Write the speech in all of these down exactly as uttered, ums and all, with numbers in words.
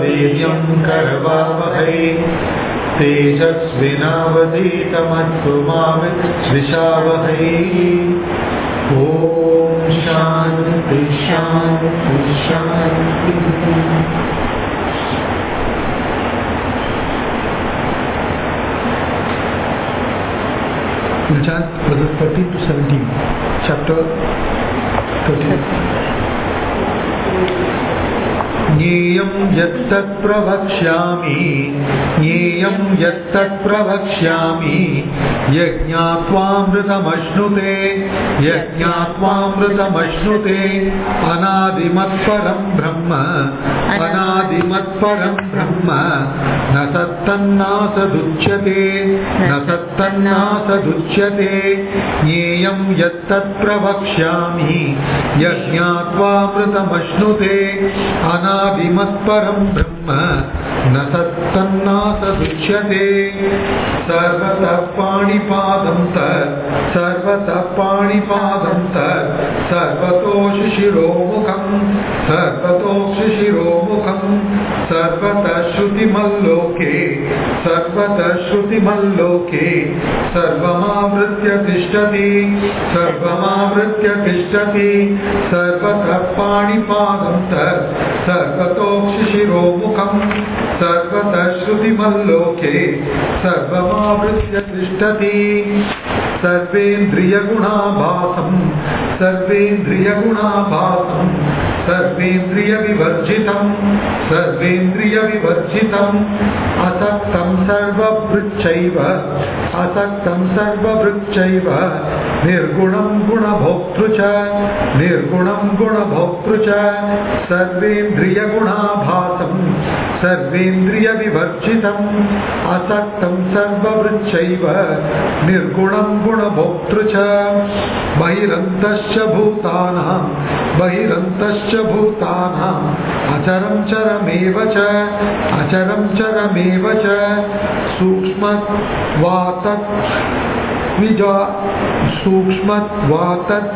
वीर्यं करवावहै तेजस्विनावधीतमस्तु मा विद्विषावहै। ॐ शान्ति शान्ति शान्ति। We'll chant verses thirteen to seventeen, chapter thirteen. ज्ञेयं यत्तत् प्रवक्ष्यामि ज्ञेयं यत्तत् प्रवक्ष्यामि यज्ञात्वामृतमश्नुते यज्ञात्वामृतमश्नुते अनादिमत्परं ब्रह्म अनादिमत्परं ब्रह्म न सत्तन्नासदुच्यते न सत्तन्नासदुच्यते। ज्ञेयं यत्तत् प्रवक्ष्यामि यज्ञात्वामृतमश्नुते अनादिमत्परं ब्रह्म न सत्तन्नासदुच्यते। सर्वतः पाणिपादं तत् सर्वतः पाणिपादं तत् सर्वतो शिशिरोमुखं सर्वतो शिशिरोमुखं सर्वतः श्रुतिमल्लोके सर्वतः श्रुतिमल्लोके सर्वमावृत्य तिष्ठति सर्वमावृत्य तिष्ठति। सर्वतः पाणिपादं तत् सर्वतो शिशिरोमुखं सर्वतः श्रुतिमल्लोके सर्वमावृत्य तिष्ठति। सर्वेन्द्रियगुणाभासं सर्वेन्द्रियगुणाभासं सर्वेन्द्रियविवर्जितं सर्वेन्द्रियविवर्जितं असक्तं सर्वभृच्चैव असक्तं सर्वभृच्चैव निर्गुणं गुणभोक्तृ च निर्गुणं गुणभोक्तृ च। सर्वेन्द्रियगुणाभासं सर्वेन्द्रियविवर्जितं असक्तं सर्वभृच्चैव निर्गुणं गुणभोक्तृ च। बहिरन्तश्च भूतानां बहिरन्तश्च भूतानां अचरं चरमेव च अचरं चरमेव च। सूक्ष्मत्वात् विजा सूक्ष्मत्वात्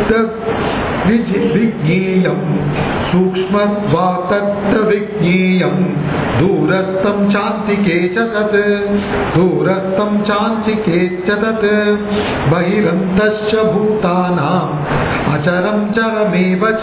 विज्ञेयं सूक्ष्मत्वात् विज्ञेयं दूरस्थं चान्तिके च तत् दूरस्थं चान्तिके च तत्। बहिरन्तश्च भूतानां अचरं चरमेव च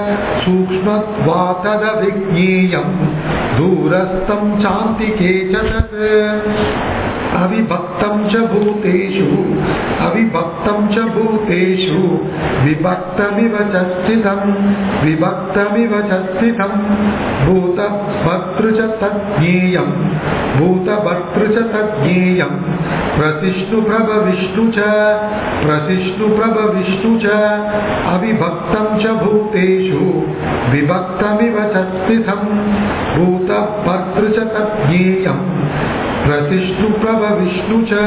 सूक्ष्मत्वात्तद्विज्ञेयं दूरस्थं चान्तिके च तत्। अविभक्तं च भूतेषु अविभक्तं च भूतेषु विभक्तमिव च स्थितं विभक्तमिव च स्थितं। भूतभर्तृ च तज्ज्ञेयं भूतभर्तृ च तज्ज्ञेयं प्रसिष्णुप्रभविष्णु च प्रसिष्णुप्रभविष्णु च। अविभक्तं च भूतेषु विभक्तमिव च स्थितं भूतभर्तृ च तज्ज्ञेयं प्रसिष्णु प्रभविष्णु च।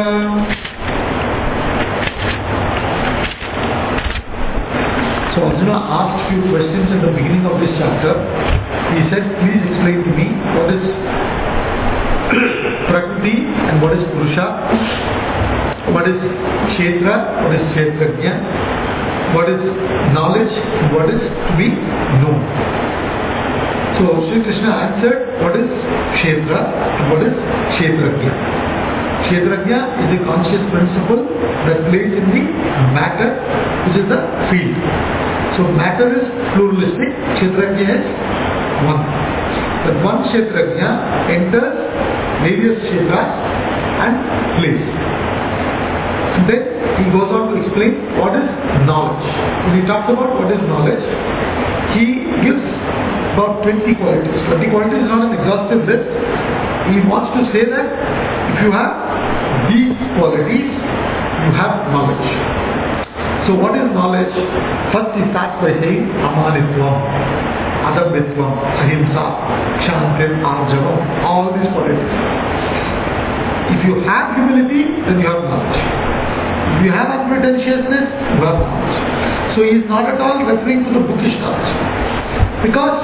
So Arjuna asked few questions at the beginning of this chapter. He said, please explain to me what is Prakriti and what is Purusha, what is Kshetra, what is Kshetrajna, what is knowledge and what is to be known. So Sri Krishna answered what is Kshetra and what is Kshetrajna. Kshetrajna is the conscious principle that plays in the matter, which is the field. So matter is pluralistic, Kshetrajna is one. But one Kshetrajna enters various Kshetras and plays. And then he goes on to explain what is knowledge. When he talks about what is knowledge, he gives about twenty qualities. twenty qualities is not an exhaustive list. He wants to say that if you have these qualities, you have knowledge. So what is knowledge? First he starts by saying Amanitvam, Adabhitvam, Ahimsa, Kshantim, Arjavam, all these qualities. If you have humility, then you have knowledge. If you have unpretentiousness, you have knowledge. So he is not at all referring to the bookish knowledge. Because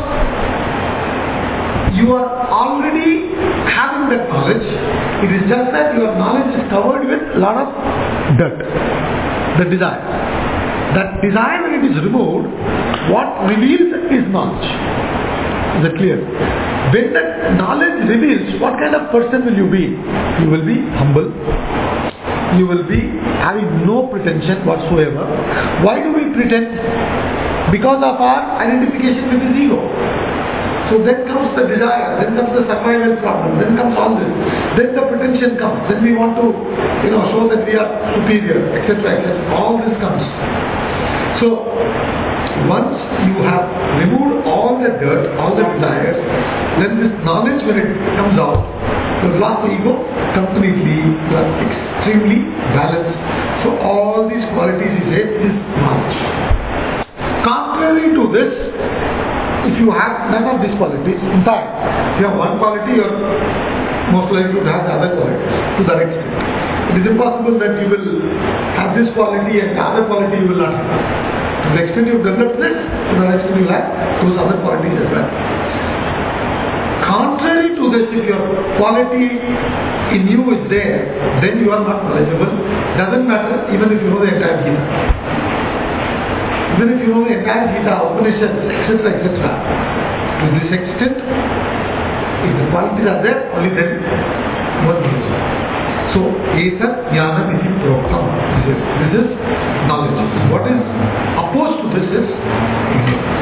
you are already having that knowledge, it is just that your knowledge is covered with a lot of dirt, the desire. That desire, when it is removed, what reveals is knowledge. Is that clear? When that knowledge reveals, what kind of person will you be? You will be humble. You will be having no pretension whatsoever. Why do we pretend? Because of our identification with his ego. So then comes the desire, then comes the survival problem, then comes all this. Then the pretension comes, then we want to, you know, show that we are superior, et cetera, et cetera. All this comes. So, once you have removed all the dirt, all the desires, then this knowledge, when it comes out, you have lost the ego completely, you are extremely balanced. So all these qualities is a is knowledge. Contrary to this, if you have none of these qualities, in fact, if you have one quality, you are most likely to have the other qualities to that extent. It is impossible that you will have this quality and the other quality you will not have. To the extent you have developed this, to the extent you have those other qualities as well. Contrary to this, if your quality in you is there, then you are not knowledgeable. Doesn't matter even if you know the entire Gita. Even if you know the entire Gita, Upanishads, et cetera, et cetera. To this extent, if the qualities are there, only then one knows. So, Etat Jnana Iti Proktam. This is, this is knowledge. What is opposed to this is ignorance.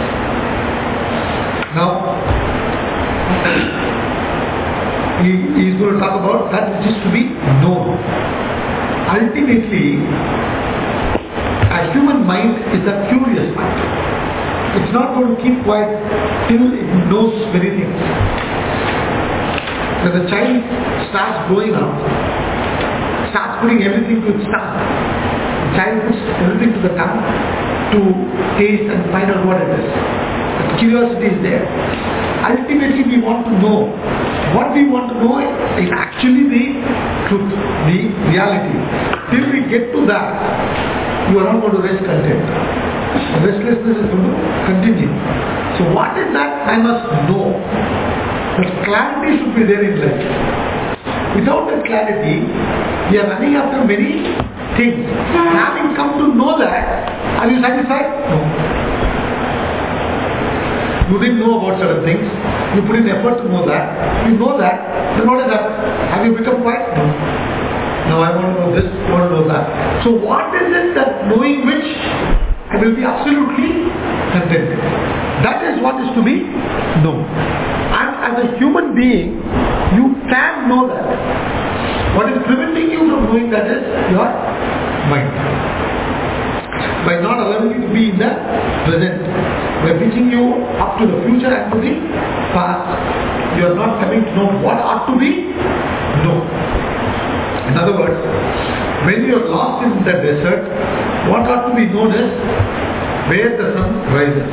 Now, he, he is going to talk about that which is to be known. Ultimately, a human mind is a curious mind. It's not going to keep quiet till it knows many things. When the child starts growing up, starts putting everything to its tongue. The child puts everything to the tongue to taste and find out what it is. The curiosity is there. Ultimately, we want to know. What we want to know is actually the truth, the reality. Till we get to that, you are not going to rest content. Restlessness is going to continue. So what is that? I must know. The clarity should be there in life. Without that clarity, we are running after many things. Having come to know that, are you satisfied? No. You didn't know about certain things. You put in effort to know that. You know that. Then what is that? Have you become quiet? No. Now I want to know this, I want to know that. So what is it that knowing which I will be absolutely contented? That is what is to be known. And as a human being, you can know that. What is preventing you from knowing that is your mind. By not allowing you to be in the present, by pitching you up to the future and to the past, you are not coming to know what ought to be known. In other words, when you are lost in the desert, what ought to be known is where the sun rises.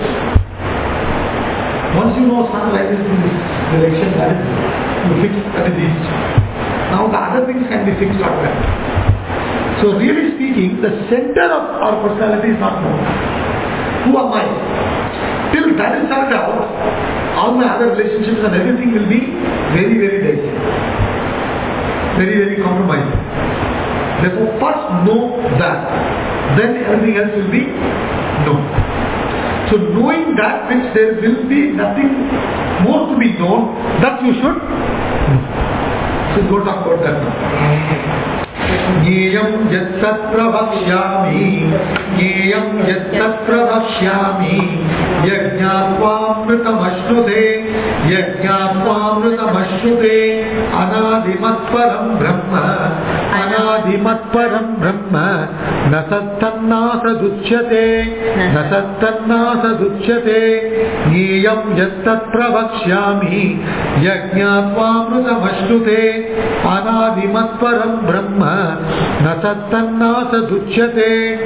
Once you know sun rises in this direction, that is, you fix that is east. Now the other things can be fixed out there. So really speaking, the center of our personality is not known. Who am I? Till that is sorted out, all my other relationships and everything will be very, very dicey. Very, very compromising. Therefore, first know that. Then everything else will be known. So knowing that which there will be nothing more to be known, that you should know. So go talk about that now. Jneyam yat pravaksyami, Jneyam yat pravaksyami, Yajñātvāmritam aśrute, Yajñātvāmritam aśrute, Anādimatparam Brahma, Anādimatparam Brahma, Nasattannasaduchyate, Nasattannasaduchyate, Jneyam yat pravaksyami, Yajñātvāmritam aśrute, Anādimatparam Brahma, Nasattanna duchyate.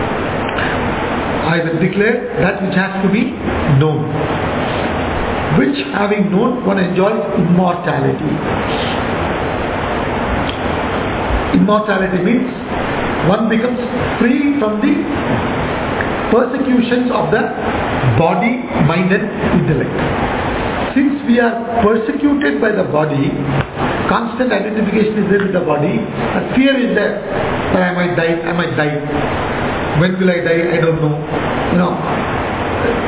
I will declare that which has to be known. Which having known, one enjoys immortality. Immortality means one becomes free from the persecutions of the body, mind and intellect. Since we are persecuted by the body, constant identification is there with the body, a fear is there that I might die, I might die. When will I die? I don't know. You know,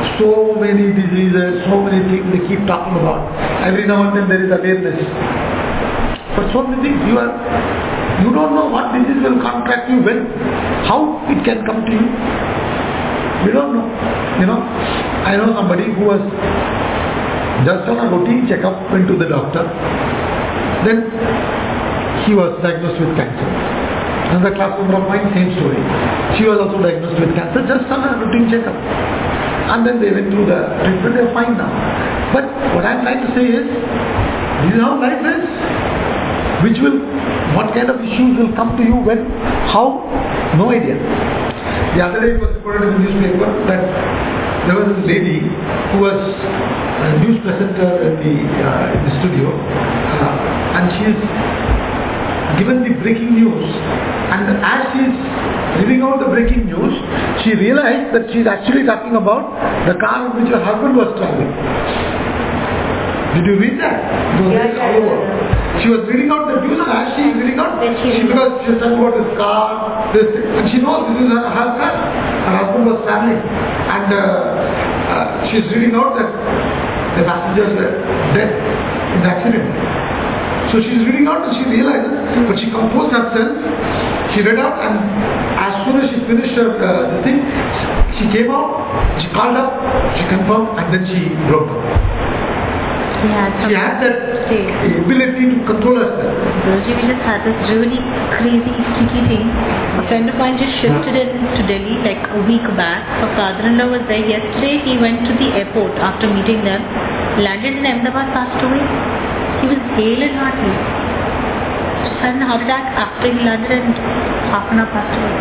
so many diseases, so many things they keep talking about. Every now and then there is awareness. But so many things you are, you don't know what disease will contract you when, how it can come to you. We don't know. You know, I know somebody who was just on a routine checkup, went to the doctor. Then he was diagnosed with cancer. Another class member of mine, same story. She was also diagnosed with cancer, just on a routine checkup. And then they went through the treatment, they're fine now. But what I'm trying to say is, this is how life is. Which will, what kind of issues will come to you when, how, no idea. The other day it was reported in the newspaper that there was this lady who was a news presenter in the, uh, in the studio, uh, and she is given the breaking news, and as she is reading out the breaking news, she realized that she is actually talking about the car in which her husband was traveling. Did you read that? It was yeah, all over. She was reading out the news, and as she is reading out, she, she because she was talking about this car, this thing, and she knows this is her husband. Her husband was traveling, and uh, uh, she is reading out that the passengers were dead in the accident. So she is reading out and she realizes, but she composed herself, she read out, and as soon as she finished her uh, the thing, she came out, she called up, she confirmed, and then she broke down. She had, she had that state. ability to control herself. Guruji, we just had this really crazy, sticky thing. A friend of mine just shifted in to Delhi like a week back. Her father-in-law was there yesterday. He went to the airport after meeting them, landed in Ahmedabad, passed away. He was hale and hearty. Just had a heart attack after he landed and half an hour passed away.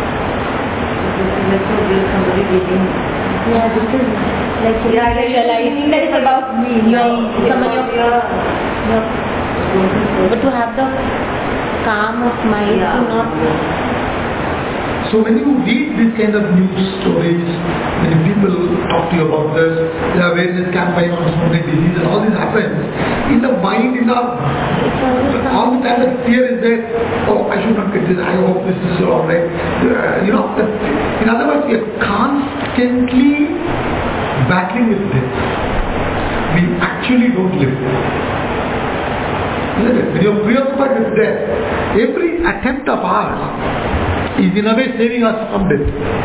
Yeah, this is like you are realizing that it's about me, your, someone your, your, but to have the calm of mind yeah. to not. So when you read these kind of news stories, when people talk to you about this, the awareness campaign on smoking disease and all this happens, in the mind, in our, all the time the fear is there, oh, I should not get this, I hope this is alright. Uh, you know, in other words, we are constantly battling with death. We actually don't live. Isn't it? When you're preoccupied with death, every attempt of ours is in a way saving us from death.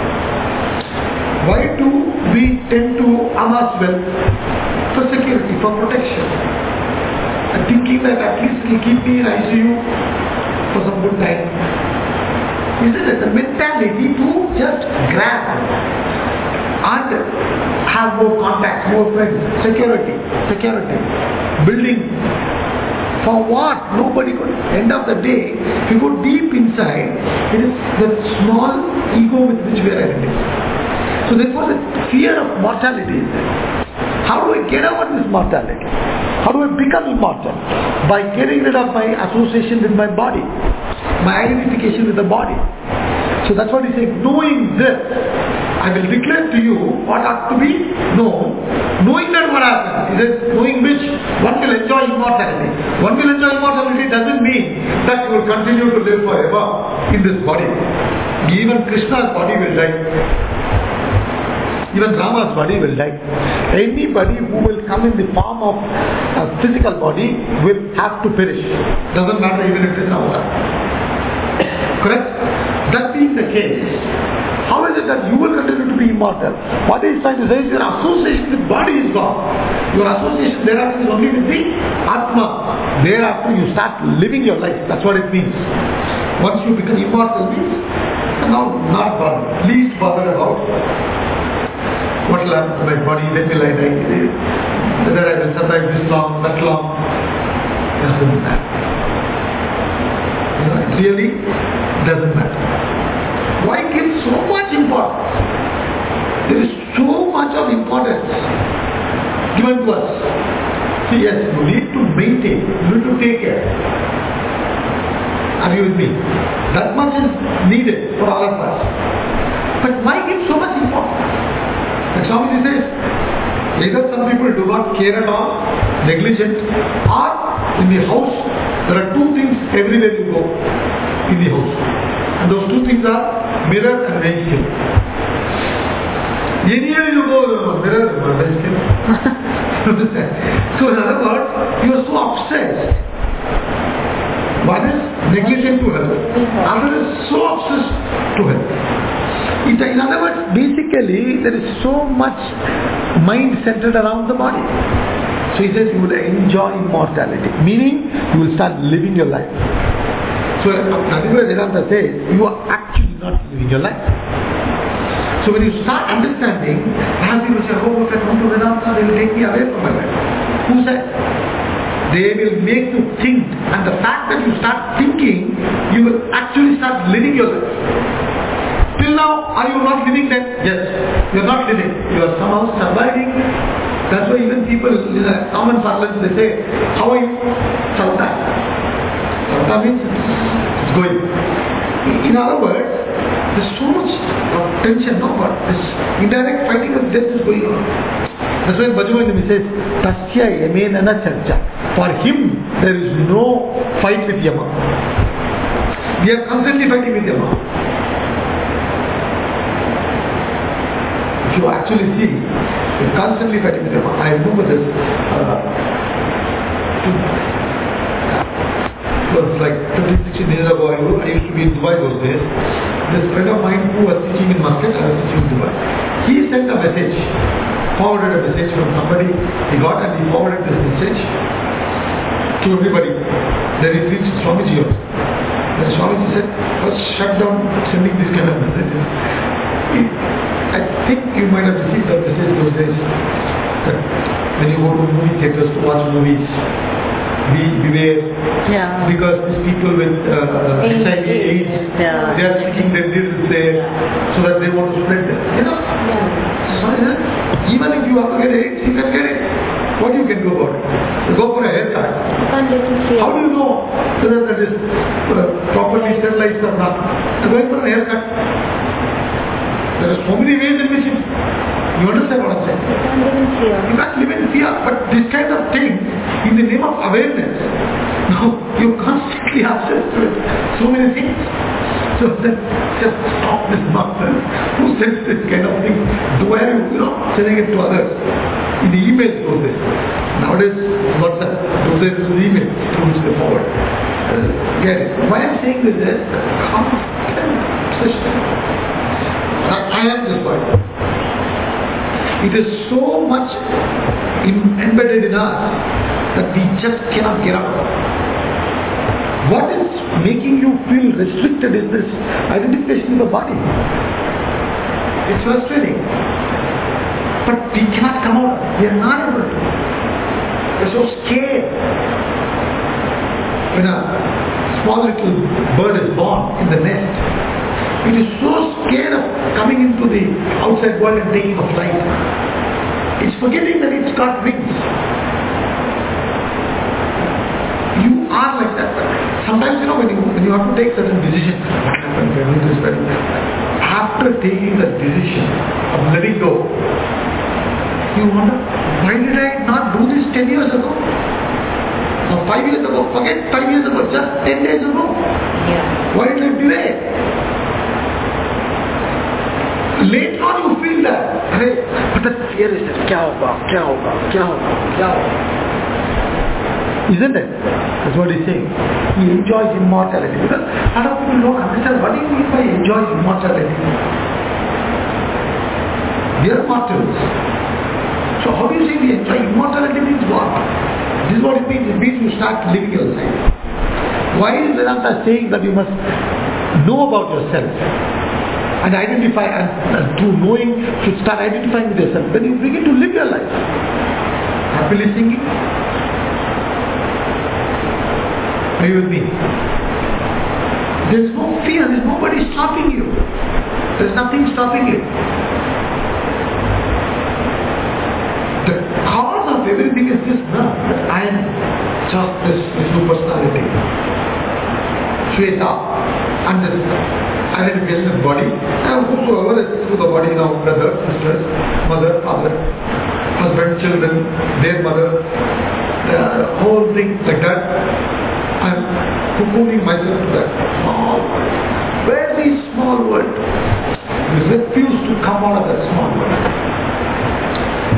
Why do we tend to amass wealth? For security, for protection. And thinking that at least it will keep me in I C U for some good time. Isn't it? The mentality to just grab and have more contacts, more friends, security, security, building. For what? Nobody could. End of the day, if you go deep inside, it is the small ego with which we are identified. So therefore the fear of mortality is there. How do I get over this mortality? How do I become immortal? By getting rid of my association with my body, my identification with the body. So that's what he says, knowing this, I will declare to you what ought to be known. Knowing that what happens, he says, knowing which one will enjoy immortality. One will enjoy immortality doesn't mean that you will continue to live forever in this body. Even Krishna's body will die. Even Rama's body will die. Anybody who will come in the form of a physical body will have to perish. Doesn't matter even if it is Rama. Correct? That being the case, how is it that you will continue to be immortal? What he is trying to say is your association with body is gone. Your association thereafter is only with the Atma. Thereafter you start living your life. That's what it means. Once you become immortal means, now not bothered. Least bothered about what will happen to my body, when will I die, whether I will survive this long, that long. Doesn't matter. You know, it really doesn't matter. Why give so much importance? There is so much of importance given to us. See, yes, you need to maintain, you need to take care. Are you with me? That much is needed for all of us. But why give so much importance? Like Swamiji says, either some people do not care at all, negligent, or in the house, there are two things everywhere you go in the house. And those two things are mirror and vehicle. Anywhere you go, mirror, understand? So in other words, you are so obsessed. One is negligent to health, other is so obsessed to health. In in other words, basically there is so much mind centered around the body. So he says you will enjoy immortality, meaning you will start living your life. So Advaita Vedanta says you are actually not living your life. So when you start understanding, as people say, oh, if I come to Vedanta, they will take me away from my life. Who said? They will make you think, and the fact that you start thinking, you will actually start living your life. Till now, are you not living then? Yes, you are not living. You are somehow surviving. That's why even people in a common parlance they say, how are you? Chalta. Chalta means it's going. In other words, there's so much of tension, no, but this indirect fighting of death is going on. That's why Bhajavani says, Tasya yamena na charcha. For him, there is no fight with Yama. We are constantly fighting with Yama. If you actually see, we are constantly fighting with Yama. I remember this. Uh, it was like fifteen, sixteen years ago. I used to be in Dubai those days. This friend of mine who was teaching in Muscat, I was teaching in Dubai. He sent a message, forwarded a message from somebody he got, and he forwarded this message to everybody. Then it reached Swamiji also. Then Swamiji said, first shut down sending this kind of messages. I think you might have received the message those days that when you go to movie theaters to watch movies, be beware, yeah. because these people with uh, H I V AIDS, yeah. they are sticking their needles there so that they want to spread them. You know? Yeah. So, even if you have to get AIDS, you can get it. What you can do about it? You go for a haircut. How do you know whether that is uh, properly sterilized or not? You're going for a haircut. There are so many ways in which you, you understand what I'm saying? You can't live in fear. But this kind of thing, in the name of awareness, now you're constantly obsessed with so many things. So then just stop this nonsense. Who sends this kind of thing? Do I, you know, sending it to others? In the emails those days. Nowadays, WhatsApp, those days it was email through which they forward. Uh, get it. Why I'm saying this is constant obsession. I, I am this one. It is so much in, embedded in us that we just cannot get out. What is making you feel restricted is this identification with the body. It's frustrating. But we cannot come out. We are not able to. We're so scared. When a small little bird is born in the nest, it is so scared of coming into the outside world and taking a flight. It's forgetting that it's got wings. You are like that. Sometimes, you know, when you, when you have to take certain decisions, what happens when you do this? After taking the decision of letting go, you wonder, why did I not do this ten years ago? Or five years ago? Forget five years ago, just ten days ago. Yeah. Why did I delay? Later on you feel that, hey, but the fear is that, kya hoga, kya hoga, kya hoga, kya hoga. Isn't it? That's what he's saying. He enjoys immortality. Because a lot of people don't understand what do you mean by enjoys immortality. We are mortals. So how do you say we enjoy immortality means what? This is what it means. It means you start living your life. Why is Vedanta saying that you must know about yourself and identify, and, and through knowing should start identifying with yourself? Then you begin to live your life. Happily singing. Are you with me? There is no fear. There is nobody stopping you. There is nothing stopping you. The cause of everything is this, no? That I am just this, this new personality. Shweta. And this identification of body. And whosoever is through the body now, brother, sisters, mother, father, husband, children, their mother, the whole thing like that. I'm cocooning myself to that small world. Very small world. You refuse to come out of that small world.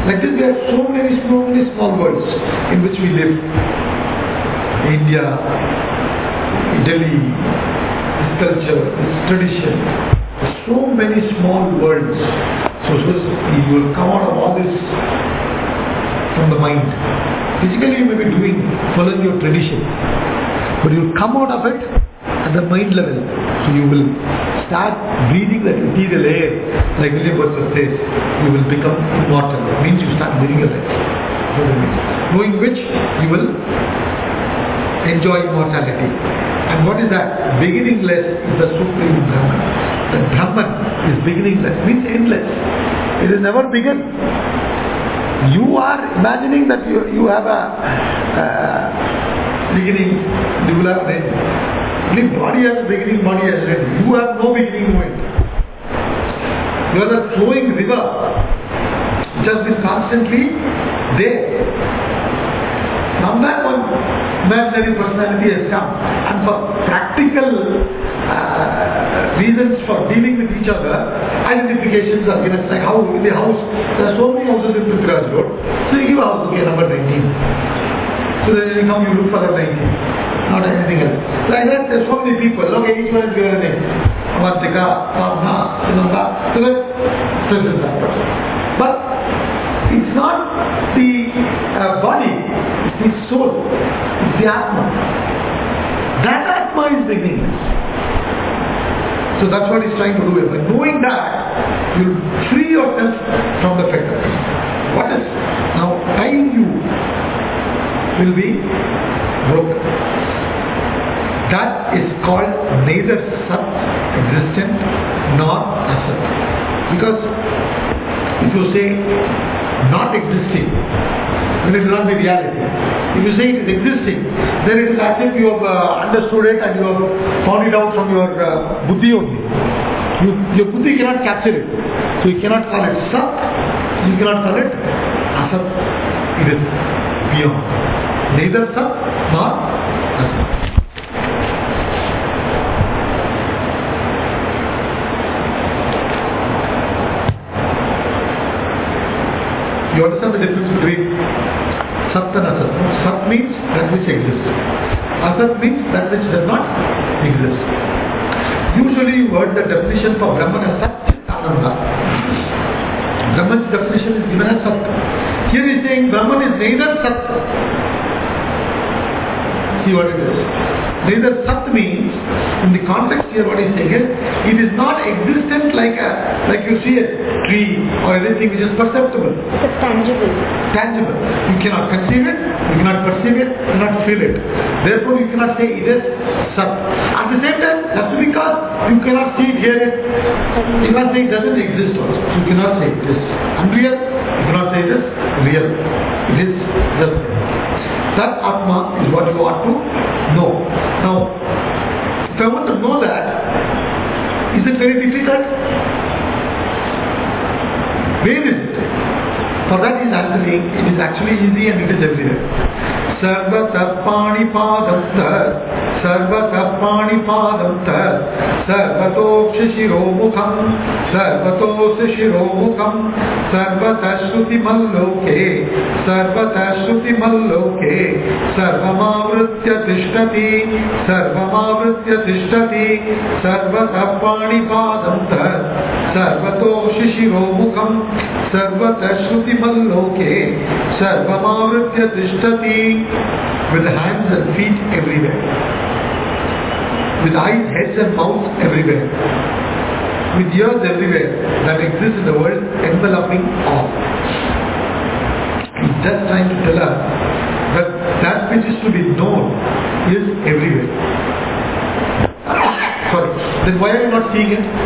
Like this, we have so many small, many small worlds in which we live. India, Delhi, this culture, this tradition, so many small worlds. So, so you will come out of all this from the mind. Physically, you may be doing, following your tradition, but you will come out of it at the mind level. So you will start breathing that ethereal air, like William Wordsworth says. You will become immortal. It means you start breathing a life. Knowing which you will enjoy immortality. And what is that? Beginningless is the Supreme Brahman. The Brahman is beginningless, means endless. It is never begun. You are imagining that you, you have a uh, beginning, you will have an end. Only body has a beginning, body has an end. You have no beginning, no end. You are the flowing river, which has been constantly there. Now that one imaginary personality has come, and for practical uh, reasons for dealing with each other, identifications are given. Like how in the house, there are so many houses in Prithviraj Road, so you give a house, okay, number nineteen. So then you come, you look for the nineteen, not anything else. Like that, there are so many people, okay, each one is given a name. Avantika, Ramna, Sinanda, so that presents that person. But it's not the uh, body, it's the soul, it's the Atma. That Atma is beginningless. So that's what he's trying to do here. By knowing that, you'll free yourself from the fetters. What is now tying you will be broken. That is called neither Sat, existent, nor Asat. Because if you say not existing, then it will not be reality. If you say it is existing, then it is as if you have uh, understood it and you have found it out from your uh, buddhi only. You, your buddhi cannot capture it. So you cannot call it Sat, you cannot call it Asat. It is beyond. Neither Sat nor Asat. You understand the difference between Sat and Asat? Sat means that which exists. Asat means that which does not exist. Usually you heard the definition for Brahman as Sat, Chit, Ananda. Brahman's definition is given as Sat. Here he is saying Brahman is neither Sat. See what it is. Neither Sat means, in the context here what he is saying is, it is not existent like a, like you see a tree or anything which is perceptible. It's tangible. Tangible. You cannot conceive it, you cannot perceive it, you cannot feel it. Therefore you cannot say it is Sat. At the same time, just because you cannot see it, hear it, you cannot say it doesn't exist also. You cannot say it is unreal, you cannot say it is real. It is just that Atma is what you ought to know. Now, if I want to know that, is it very difficult? Where is it? For that he is answering, it is actually easy and it is everywhere. Sarvata Panipadam Tat, Sarvata Panipadam Tat, Sarvato Shishiro Mukham, Sarvato Shishiro Mukham, Sarvata Shruti Malloke, Sarvata Shruti Malloke, Sarvamavritya Tishtati, Sarvamavritya Tishtati, Sarvata Panipadam Tat, Sarvato Shishiro Mukham, Sarvata Shruti Malloke, Sarvamavritya Tishtati. With hands and feet everywhere, with eyes, heads and mouths everywhere, with ears everywhere that exists in the world, enveloping all. He's just trying to tell us that that which is to be known is everywhere. Sorry, then why are you not seeing it?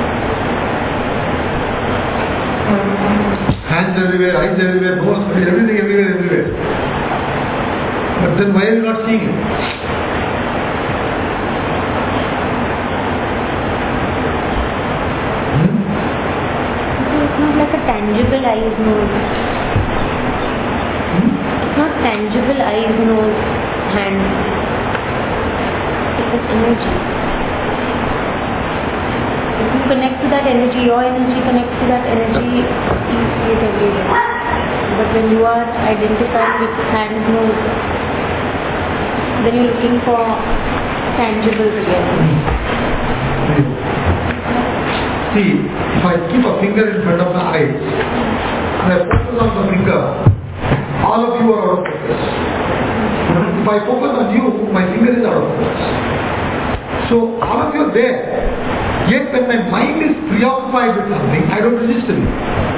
Hands everywhere, eyes everywhere, nose everywhere, everything everywhere, everywhere. But then why are you not seeing it? Hmm? It's not like a tangible eyes, nose. Hmm? It's not tangible eyes, nose, hand. It's an energy. If you connect to that energy, your energy connects to that energy, you see it everywhere. but when you are identified with hands, nose, then you're looking for tangible reality. See, if I keep a finger in front of my eyes and I focus on the finger, all of you are out of focus. If I focus on you, my finger is out of focus. So all of you are there. Yet when my mind is preoccupied with something, I don't register it.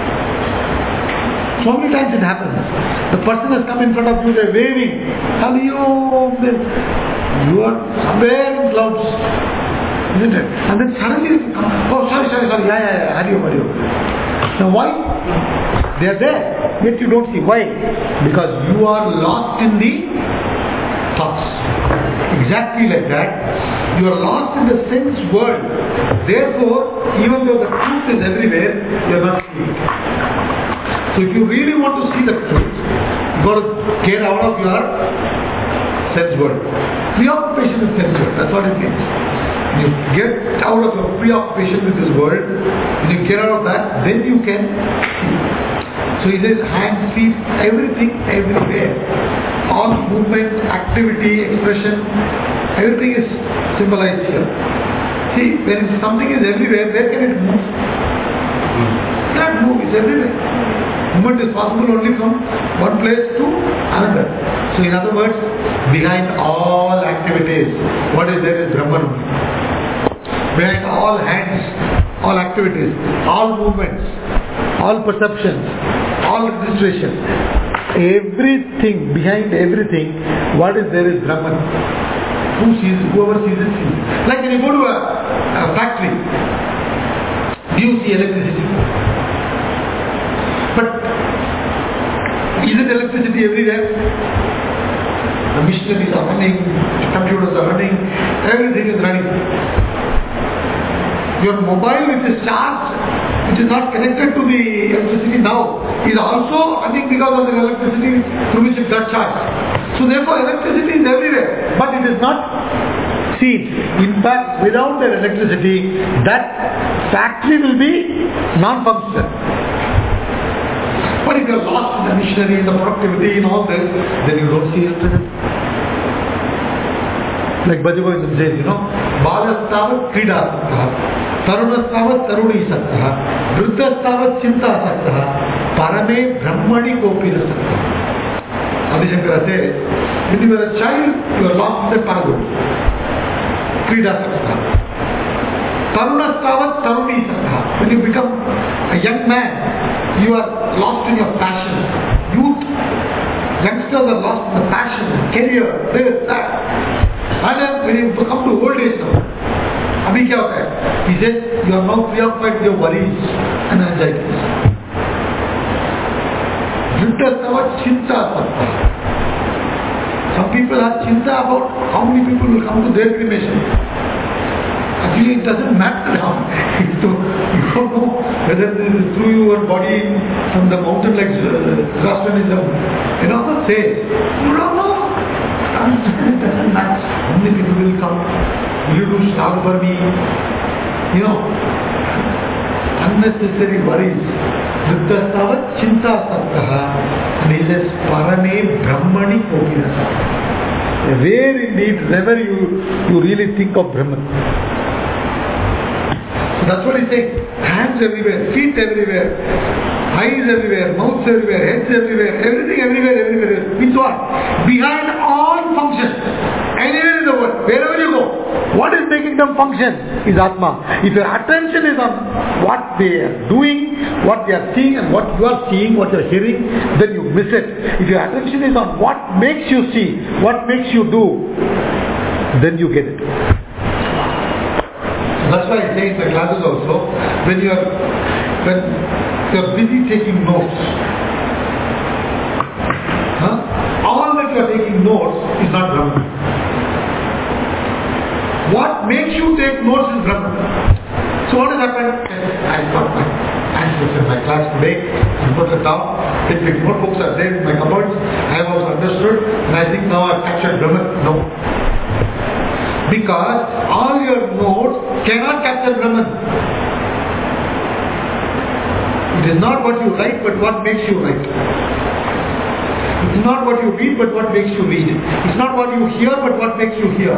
So many times it happens. The person has come in front of you, they're waving. Hello, you are somewhere in clouds. Isn't it? And then suddenly you come, oh sorry, sorry, sorry, yeah, yeah, yeah, Hari Om, Hari Om. Now why? They are there, yet you don't see. Why? Because you are lost in the thoughts. Exactly like that. You are lost in the sense world. Therefore, even though the truth is everywhere, you are not seeing it. So if you really want to see the truth, you got to get out of your sense world. Preoccupation with sense world, that's what it means. You get out of your preoccupation with this world, when you get out of that, then you can see. So he says hands, feet, everything, everywhere. All movement, activity, expression, everything is symbolized here. See, when something is everywhere, where can it move? It cannot move, it's everywhere. Movement is possible only from one place to another. So in other words, behind all activities, what is there is Brahman. Behind all hands, all activities, all movements, all perceptions, all registration, everything, behind everything, what is there is Brahman. Who sees, whoever sees it, sees. Like when you go to a, a factory, do you see electricity? But isn't electricity everywhere? The machineries are running, computers are running, everything is running. Your mobile which is charged, which is not connected to the electricity now, is also running because of the electricity through which it got charged. So therefore electricity is everywhere, but it is not seen. In fact, without that electricity, that factory will be non-functional. But if you are lost in the machinery, in the productivity, in all this, then you don't see electricity. Like Bhajagovinda says, you know, Balastavat Krida Saktaha, Tarunastavat Taruni Saktaha, Vruddhastavat Chinta Saktaha, Parame Brahmani Kopina Saktaha. Adi Shankara says, when you were a child, you are lost in the paragon. Krida Saktaha. Tarunastavat Taruni Saktaha. When you become a young man, you are lost in your passion. Youth, youngsters are lost in the passion, career, this, that. And then when you come to old age now, abhi kya hota hai? He says, you are now preoccupied with your worries and anxieties. Vruddhastavat Chinta Saktaha. Some people have chinta about how many people will come to their cremation. Actually, it doesn't matter now. You don't know whether this is through your body from the mountain like Zoroastrianism. You know, say, you don't know. It doesn't matter. How many people will come? Will you do Shraddha for me? You know, unnecessary worries. Vruddhastavat Chinta Saktaha. And he says, Parane Brahmani Kopina Saktaha. Rare indeed, never you, you really think of Brahman. So that's what he's saying. Hands everywhere, feet everywhere, eyes everywhere, mouths everywhere, heads everywhere, everything everywhere, everywhere. Means what? Behind all functions, anywhere in the world, wherever you go, what is making them function is Atma. If your attention is on what they are doing, what they are seeing and what you are seeing, what you are hearing, then you miss it. If your attention is on what makes you see, what makes you do, then you get it. That's why I say in the classes also, when you are when you are busy taking notes, huh? all that you are taking notes is not Brahman. What makes you take notes is Brahman. So what has happened? I got my answers in my class today, I put it down, the notebooks are there in my cupboards, I have also understood, and I think now I have captured Brahman. No. Because all your notes cannot capture Brahman. It is It is not what you write, but what makes you write. It's not what you read, but what makes you read. It's not what you hear, but what makes you hear.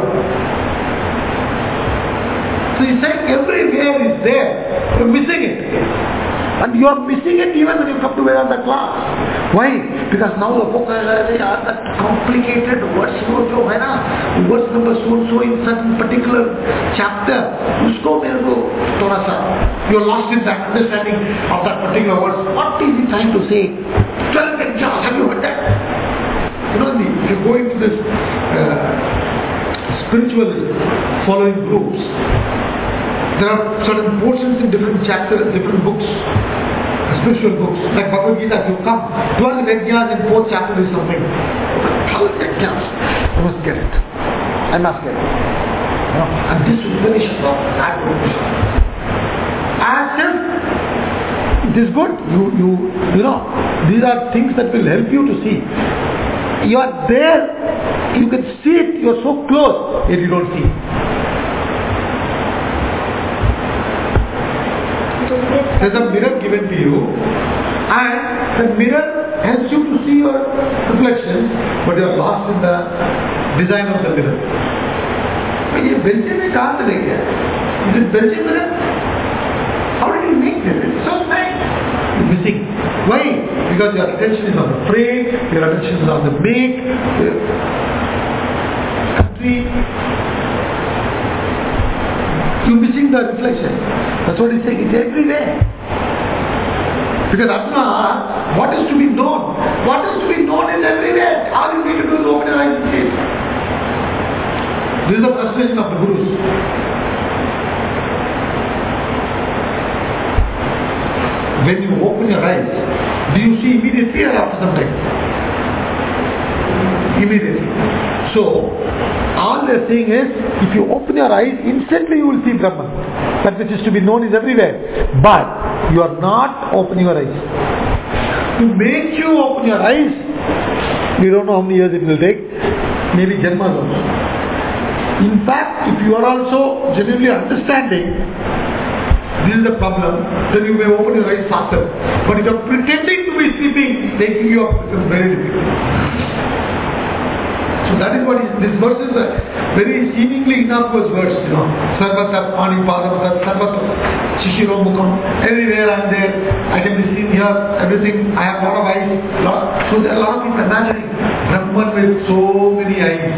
So he's saying everywhere is there. You're missing it. And you are missing it even when you come to Vedanta class. Why? Because now the focus is on that complicated words. Words number so and so in certain particular chapter. Usko mere ko thoda sa. You're lost in that understanding of that particular words. What is he trying to say? twelve exams, have you heard that? You know, if you go into this uh, spiritual following groups, there are certain portions in different chapters, different books, spiritual books, like Bhagavad Gita. You come, twelve Yajnas in fourth chapter is something. twelve Yajnas, I must get it. I must get it. You know, and this Upanishad, that Upanishad. As if it is good, you, you, you know, these are things that will help you to see. You are there, you can see it, you are so close, yet you don't see it. There's a mirror given to you, and the mirror helps you to see your reflection, but you are lost in the design of the mirror. But this Belgian में कहाँ से लेके आया? This Belgian mirror, how did you make this? It's so nice. You're missing. Why? Because your attention is on the frame, your attention is on the make, the country. You're missing the reflection. That's what he's saying. It's everywhere. Because Atma asks, what is to be known? What is to be known is everywhere. All you need to do is open your eyes and see it. This is the frustration of the Gurus. When you open your eyes, do you see immediately or after some time? Immediately. So, all they're saying is, if you open your eyes, instantly you will see Brahman. That which is to be known is everywhere. But, you are not opening your eyes. To make you open your eyes, we don't know how many years it will take, maybe Janmas also. In fact, if you are also genuinely understanding, this is the problem, then you may open your eyes faster. But if you are pretending to be sleeping, taking you up becomes very difficult. So that is what is, this verse is a very seemingly innocuous verse, you know. Sarvatat Pani Padam Tat Sarvat Shishiro Mukham. Everywhere I am there, I can be seen here, everything, I have a lot of eyes. Lot, so there are a lot of people imagining Brahman with so many eyes.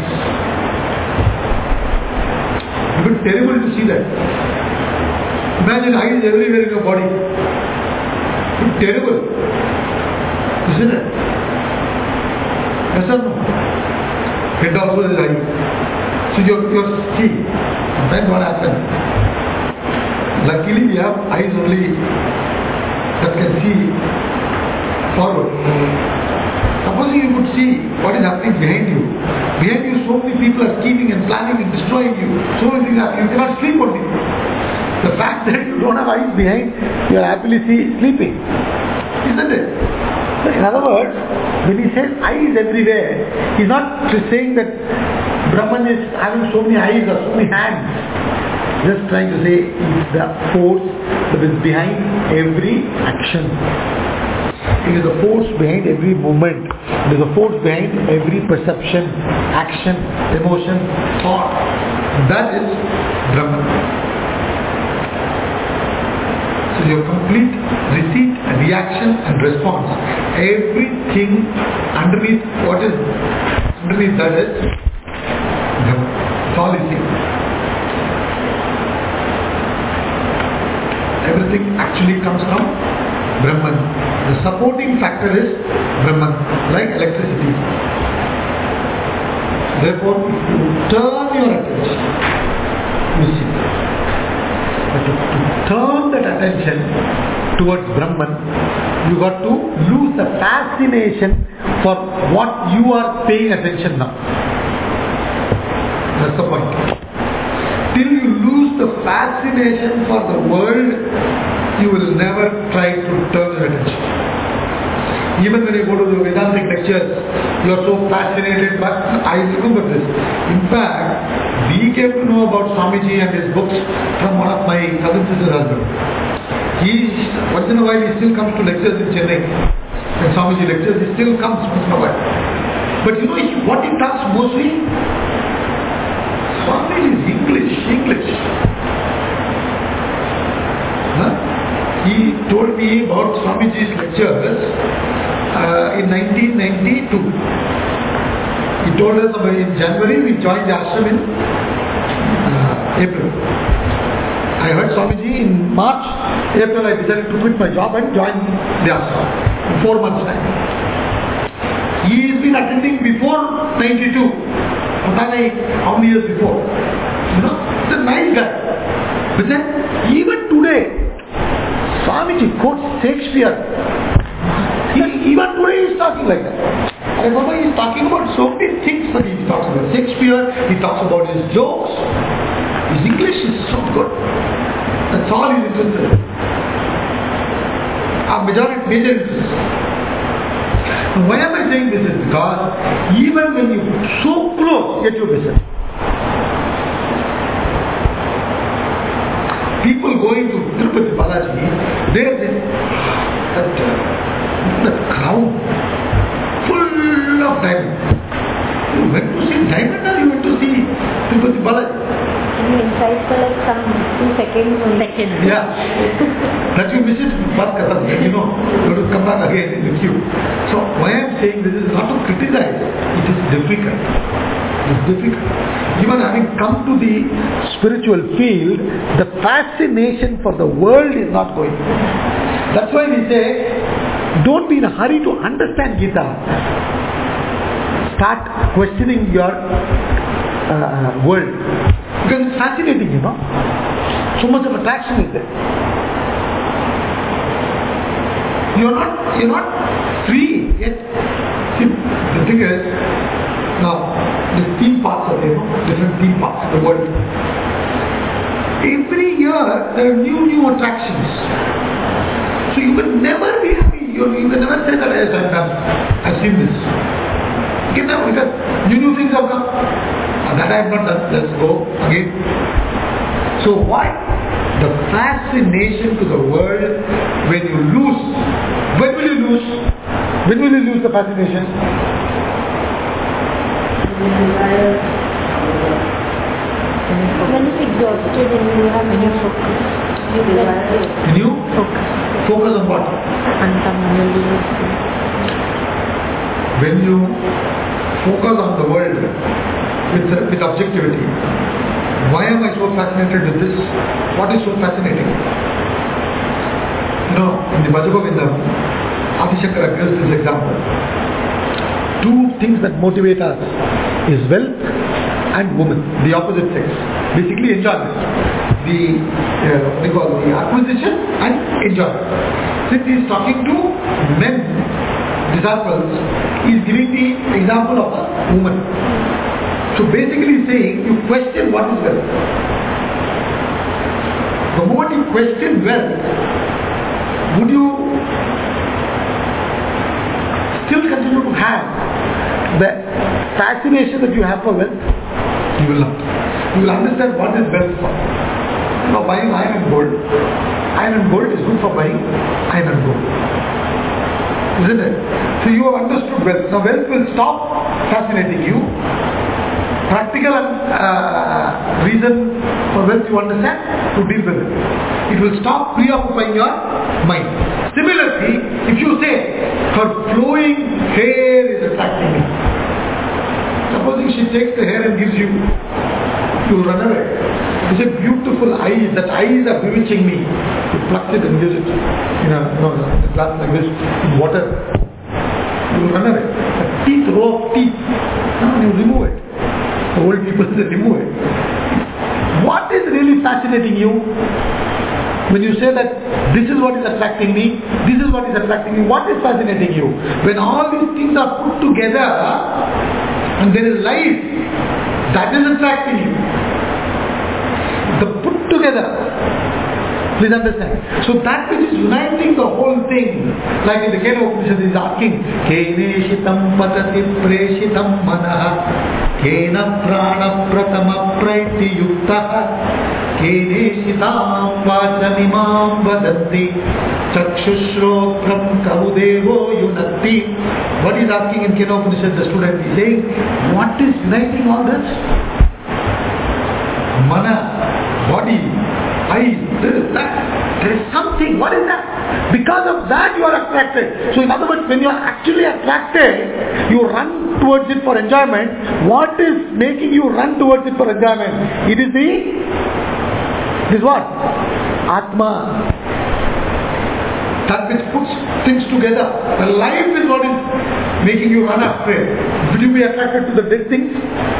It would be terrible to see that. Imagine eyes everywhere in your body. It would be terrible. Isn't it? Yes or no? Head also is eye. So your, your see, sometimes what happens? Luckily we have eyes only that can see forward. Supposing you could see what is happening behind you. Behind you so many people are scheming and planning and destroying you. So many things happen. You cannot sleep only. The fact that you don't have eyes behind, you are happily see, sleeping. Isn't it? So in other words, when he says eyes everywhere, he's not just saying that Brahman is having so many eyes or so many hands. Just trying to say it's the force that is behind every action. It is the force behind every movement. It is the force behind every perception, action, emotion, thought. That is Brahman. So your complete receipt, reaction and response. Everything underneath what is underneath that is Brahman. It's all is here. Everything actually comes from Brahman. The supporting factor is Brahman, like electricity. Therefore, if you turn your attention, you see. But to, to turn that attention towards Brahman, you got to lose the fascination for what you are paying attention now. That's the point. Till you lose the fascination for the world, you will never try to turn your attention. Even when you go to the Vedantic lectures, you are so fascinated, but I remember this. In fact, we came to know about Swamiji and his books from one of my cousin sister's husband. He, once in a while, he still comes to lectures in Chennai. When Swamiji lectures, he still comes once in a while. But you know what he talks mostly? Swamiji is English, English. Huh? He told me about Swamiji's lectures uh, in nineteen ninety-two. He told us about in January we joined the ashram in uh, April. I heard Swamiji in March, April I decided to quit my job and join the ashram in four months time. He has been attending before ninety-two. How many years before? You know, he's a nice guy. But then, even today, Swamiji quotes Shakespeare. He, even today he is talking like that. I remember he is talking about so many things that he talks about. Shakespeare, he talks about his jokes. His English is so good. That's all he is interested in. Our majority, major interest. Why am I saying this is because even when you so close, yet you miss it. People going to Tirupati Balaji, there is that, uh, that crowd full of diamonds. You went to see diamond or you went to see Tirupati Balaji? Inside for like some two seconds or Second. Yeah. That you miss it, but you know, you have to come back again in the queue. So why I am saying this is not to criticize, it is difficult. It is difficult. Even having come to the spiritual field, the fascination for the world is not going. That's why we say, don't be in a hurry to understand Gita. Start questioning your uh, world. Because it's fascinating, you know. So much of attraction is there. You're not, you're not free yet. See, the thing is, now, the theme parks are there, you know, different theme parks in the world. Every year, there are new, new attractions. So you will never be happy. You will never say that, yes, I've done, I've seen this. You can never, because new, new things have come. That I have not done, let's go again. So why? The fascination to the world, when you lose, when will you lose? When will you lose the fascination? when it's exhausted and you have many focus. You Can you Focus. focus on what? Uncommonly. When you focus on the world with, with objectivity, why am I so fascinated with this? What is so fascinating? You know, in the Bhajagovindam, Adi Shankara gives this example. Two things that motivate us is wealth and woman, the opposite sex. Basically enjoyment. The, uh, what they call the acquisition and enjoyment. Since he is talking to men, disciples, he is giving the example of a woman. So basically saying, you question what is wealth. The moment you question wealth, would you still continue to have the fascination that you have for wealth? You will not. You will understand what is wealth for. You know, buying iron and gold. Iron and gold is good for buying iron and gold. Isn't it? So you have understood wealth. Now wealth will stop fascinating you. Practical uh, reason for wealth you understand, to deal with it. It will stop preoccupying your mind. Similarly, if you say, her flowing hair is attracting me. Supposing she takes the hair and gives you, you run away. You say, beautiful eyes, that eyes are bewitching me. You pluck it and gives it in a, no, a glass like this, in water. You will run away. A teeth, row of teeth. No, you remove it. The old people say remove it. What is really fascinating you? When you say that this is what is attracting me, this is what is attracting me, what is fascinating you? When all these things are put together and there is life, that is attracting you. The put together, please understand. So that which is uniting the whole thing, like in the Kena Upanishad is asking, Keneshitam patati preshitam manaha Kena prana pratama praiti yuktaha. Keneshitam vachanimam vadanti chakshushrotram kamudevo yunatti. What is asking in Kenopanishad, the student is saying, what is uniting all this? Mana, body, eyes, this, that. There is something. What is that? Because of that you are attracted. So in other words, when you are actually attracted, you run towards it for enjoyment. What is making you run towards it for enjoyment? It is the, it is what? Atma. That which puts things together. The life is what is making you run after it. Will you be attracted to the dead things?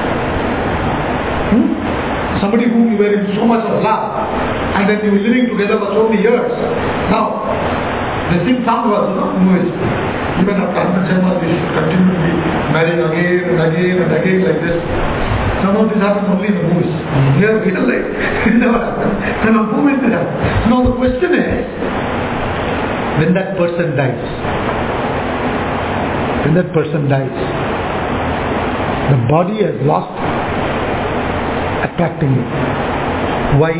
Hmm? Somebody whom you were in so much of love, and then you were living together for so many years. Now, the thing comes to us, you know, movies. Even after one hundred Janmas, we should continue to be married again and again and again like this. Some of this happens only in the movies. Here, real life, it never happens. And in movies, it happens. Now, the question is, when that person dies, when that person dies, the body has lost attracting you. Why?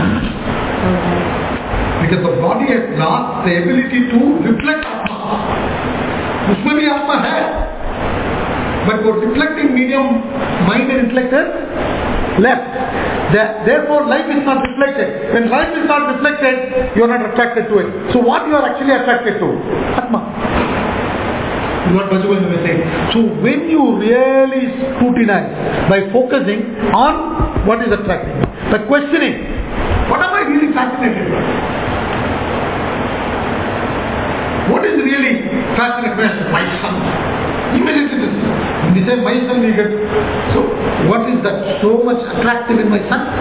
Because the body has lost the ability to reflect Atma. Usme bhi Atma hai. But for reflecting medium, mind and intellect is left. Therefore, life is not reflected. When life is not reflected, you are not attracted to it. So what you are actually attracted to? Atma. What Bajubal is saying. So when you really scrutinize by focusing on what is attracting you, by questioning, what am I really fascinated by? What is really fascinating? My son. Imagine this. When we say my son, we get, so what is that so much attractive in my son?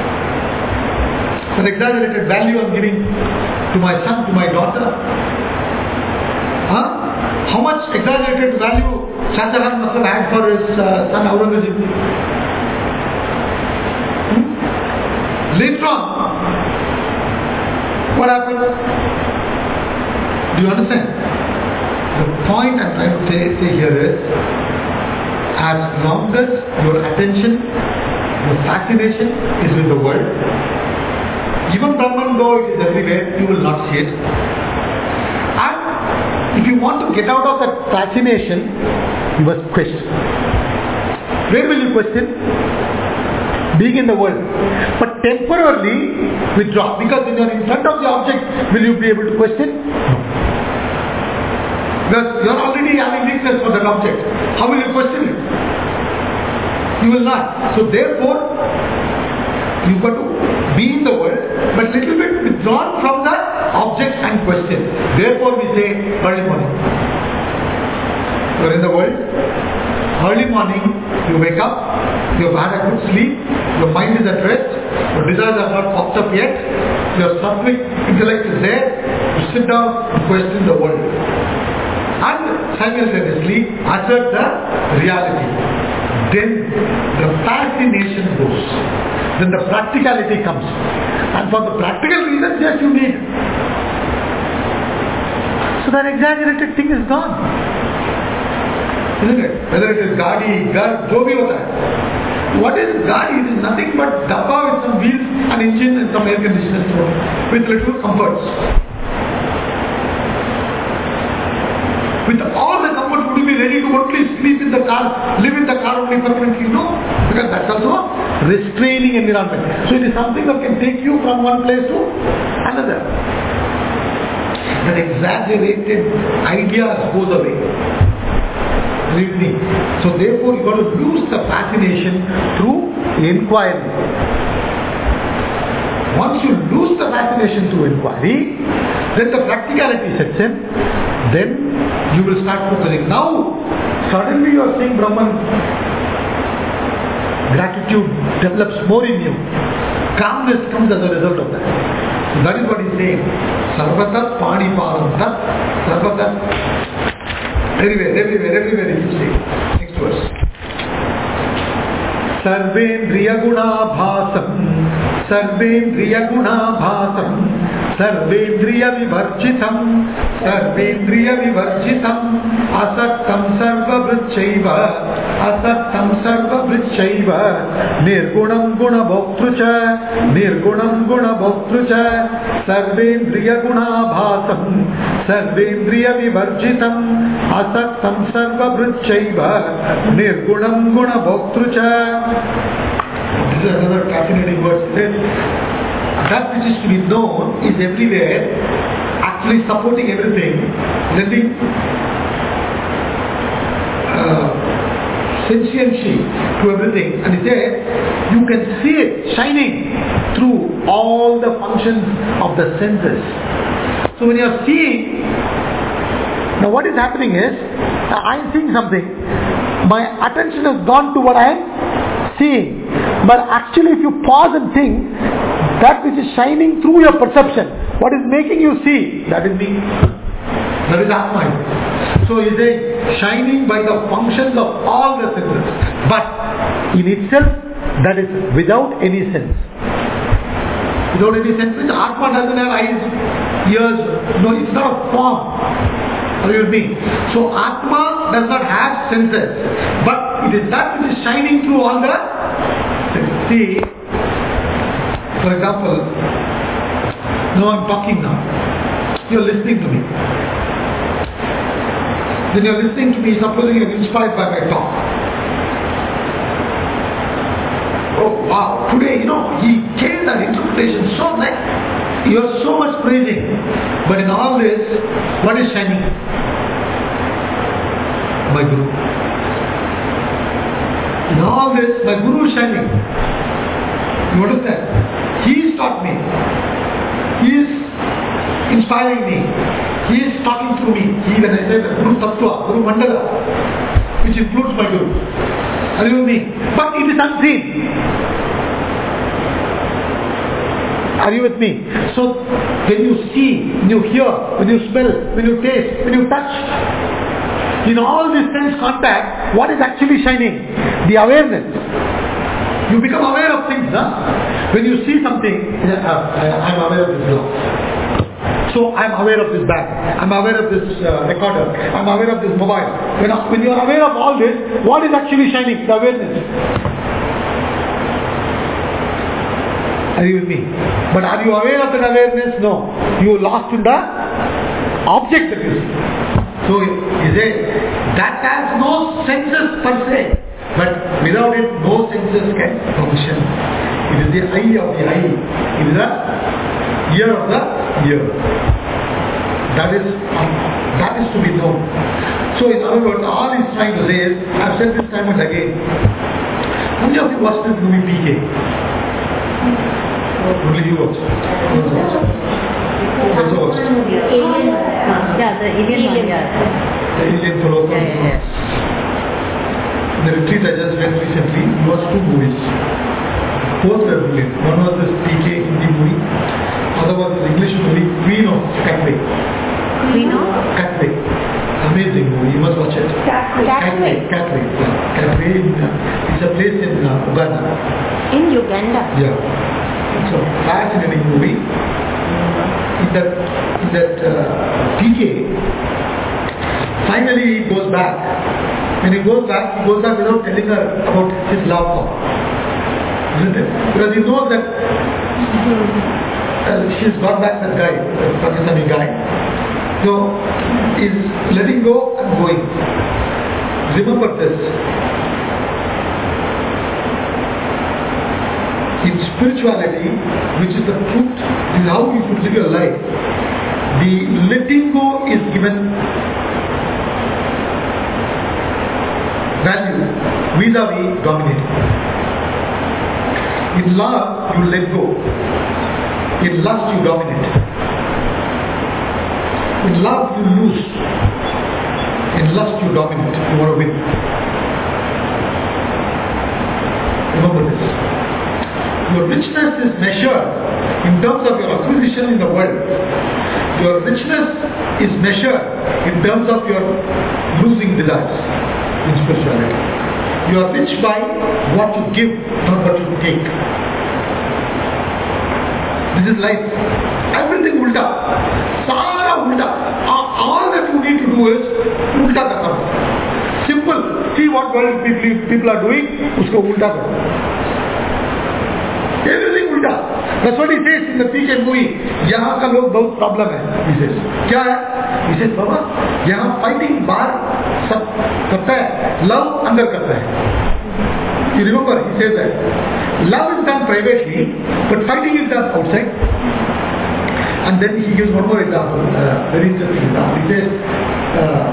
An exaggerated value I'm giving to my son, to my daughter. Huh? How much exaggerated value Shah Jahan must have had for his uh, son Aurangzeb? Hmm? Later on, what happened? Do you understand? The point I'm trying to say, say here is, as long as your attention, your fascination is with the world, even Brahman, though it is everywhere, you will not see it. If you want to get out of that fascination, you must question. Where will you question? Being in the world. But temporarily withdraw. Because when you are in front of the object, will you be able to question? No. Because you are already having weakness for that object. How will you question it? You will not. So therefore, you got to be in the world, but little bit withdrawn from the object and question. Therefore we say early morning. You are in the world, early morning you wake up, you have had a good sleep, your mind is at rest, your desires are not popped up yet, your subject intellect is there, you sit down and question the world. And simultaneously assert the reality. Then the fascination goes. Then the practicality comes. And for the practical reasons, yes, you need. So that exaggerated thing is gone. Isn't it? Whether it is Gadi, Gar, jo bhi hota hai. What is Gadi? It is nothing but dabba with some wheels, an engine and some air conditioners with little comforts. With all the comforts, would you be ready to only sleep in the car, live in the car only permanently? No. Because that's also restraining environment. So it is something that can take you from one place to another. That exaggerated idea goes away. Believe me. So therefore you got to lose the fascination through inquiry. Once you lose the fascination through inquiry, then the practicality sets in, then you will start focusing. Now, suddenly you are seeing Brahman. Gratitude develops more in you. Calmness comes as a result of that. So that is what he is saying. Sarvatat pani parantat. Sarvatat. Everywhere, everywhere, everywhere he keeps saying. Next verse. Sarvendriya guna bhasam. Sarvendriya guna bhasam. Sarvendriya vivarjitam, Sarvendriya vivarjitam, Asaktam sarva vrichaiva, Asaktam sarva vrichaiva, Nirgunam guna bhoktrucha, Nirgunam guna bhoktrucha, Sarvendriya guna bhasam, Sarvendriya vivarjitam, Asaktam sarva vrichaiva, Nirgunam guna bhoktrucha. This is another fascinating verse. That which is to be known is everywhere, actually supporting everything, lending uh, sentiency to everything. And he said, you can see it shining through all the functions of the senses. So when you are seeing, now what is happening is, I am seeing something, my attention has gone to what I am seeing. But actually if you pause and think, that which is shining through your perception, what is making you see, that is me. That is Atma. So he says, shining by the functions of all the senses. But in itself, that is without any sense. Without any sense, which Atma doesn't have eyes, ears, no, it's not a form. Are you with me? So Atma does not have senses. But it is that which is shining through all the senses. See, for example, now I'm talking now. You're listening to me. Then you're listening to me, supposing you're inspired by my talk. Oh wow, today, you know, he gave that interpretation so like, you're so much praising. But in all this, what is shining? My Guru. In all this, my Guru is shining. You understand? He is taught me. He is inspiring me. He is talking through me. He, when I say the Guru Tattva, Guru Mandala, which includes my Guru. Are you with me? But it is unseen. Are you with me? So when you see, when you hear, when you smell, when you taste, when you touch, in all this sense contact, what is actually shining? The awareness. You become aware of things, huh? When you see something, I am aware of this glass. So I am aware of this bag. I am aware of this uh, recorder. I am aware of this mobile. When, when you are aware of all this, what is actually shining? The awareness. Are you with me? But are you aware of that awareness? No. You are lost in the object that you see. So is it that has no senses per se. But without it, no senses can function. It is the eye of the eye. It is the ear of the ear. That is, that is to be known. So in other words, all he's trying to say is, I have said this time and again, how many of you watched this movie P K? Only you watched. Also watched. Alien. Yeah, the alien one, yeah. The alien fellow. Yeah, yeah, yeah. The retreat I just went recently was two movies. Both were brilliant. One was this P K Hindi movie. Other was this English movie, Queen of Cathay. Queen of? Cathay. Amazing movie. You must watch it. Cathay. Cathay. Cathay. Yeah. Cathay. It's a place in uh, Uganda. In Uganda? Yeah. It's a fascinating movie. In that, in that uh, P K, finally he goes back. When he goes back, he goes back without telling her about his love for her. Isn't it? Because he knows that uh, she's got back that guy, that Pakistani guy. So, he's letting go and going. Remember this. In spirituality, which is the truth, this is how you should live your life. The letting go is given value vis-a-vis dominating. In love, you let go. In lust, you dominate. In love, you lose. In lust, you dominate. You want to win. Remember this. Your richness is measured in terms of your acquisition in the world. Your richness is measured in terms of your losing desires in spirituality. You are rich by what you give, not what you take. This is life. Everything will what world people, people are doing, usko ulta karo. Everything ulta. That's what he says in the P K movie. यहाँ का लोग बहुत problem है. He says, क्या है? He says, बाबा, यहाँ fighting बाहर सब करता है, love अंदर करता है. You remember, he says that love is done privately, but fighting is done outside. And then he gives one more example, uh, very interesting example. He says, uh,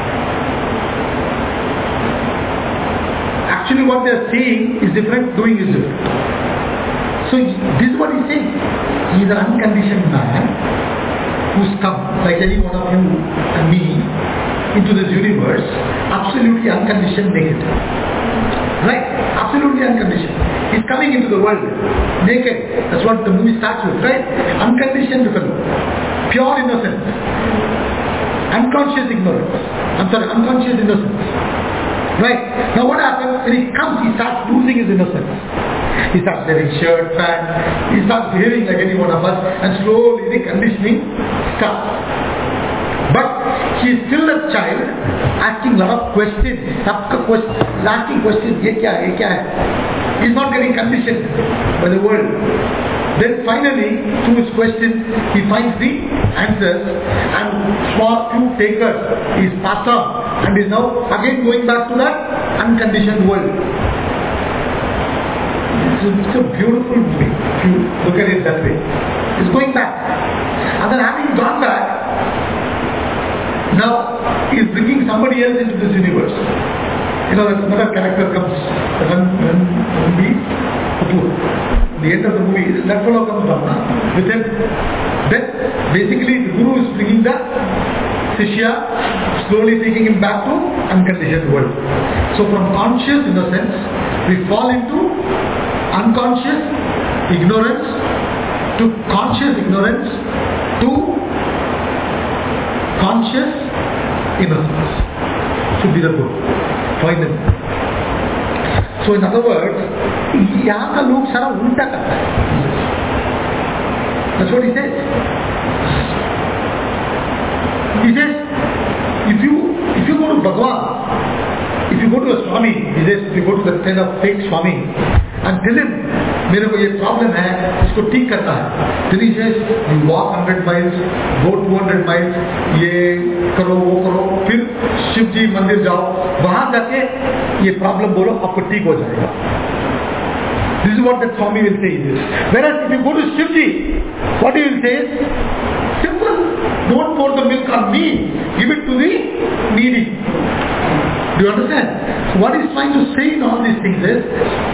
actually what they are saying is different, doing is different. So this is what he says. He is an unconditioned man who's come, like any one of you and me, into this universe, absolutely unconditioned naked. Right? Absolutely unconditioned. He's coming into the world naked. That's what the movie starts with, right? Unconditioned fellow. Pure innocence. Unconscious ignorance. I'm sorry, unconscious innocence. Right? Now what happens? When he comes, he starts losing his innocence. He starts wearing shirt, pants. He starts behaving like any one of us, and slowly the conditioning starts. But he is still a child, asking a lot of questions. Sabka question, asking questions. Ye kya hai? Ye kya hai? He is not getting conditioned by the world. Then finally, through his questions, he finds the answers, and small few takers is passed on, and is now again going back to that unconditioned world. It's a, it's a beautiful movie if you look at it that way. He's going back, and then having gone back, now he is bringing somebody else into this universe. You know, another character comes, Ranbir Kapoor. The end of the movie, that fellow comes down with him. Then basically the Guru is bringing the Shishya, slowly taking him back to unconditioned world. So from conscious innocence, we fall into unconscious ignorance, to conscious ignorance, to conscious innocence. Should be the goal. Finally. So in other words, यहाँ का लोग सारा उल्टा करता है. That's what he says. He says, if you if you go to Bhagwan, if you go to a Swami, he says, if you go to the kind of fake Swami and tell him, मेरे को ये problem है, इसको ठीक करना है. Then he says, you walk one hundred miles, go two hundred miles, ये करो वो करो, फिर शिव जी मंदिर जाओ, वहाँ जाके ये problem बोलो, आपको ठीक हो जाएगा. This is what that Swami will say. Whereas if you go to Shivji, what he will say is simple. Don't pour the milk on me. Give it to the needy. Do you understand? So what he's trying to say in all these things is,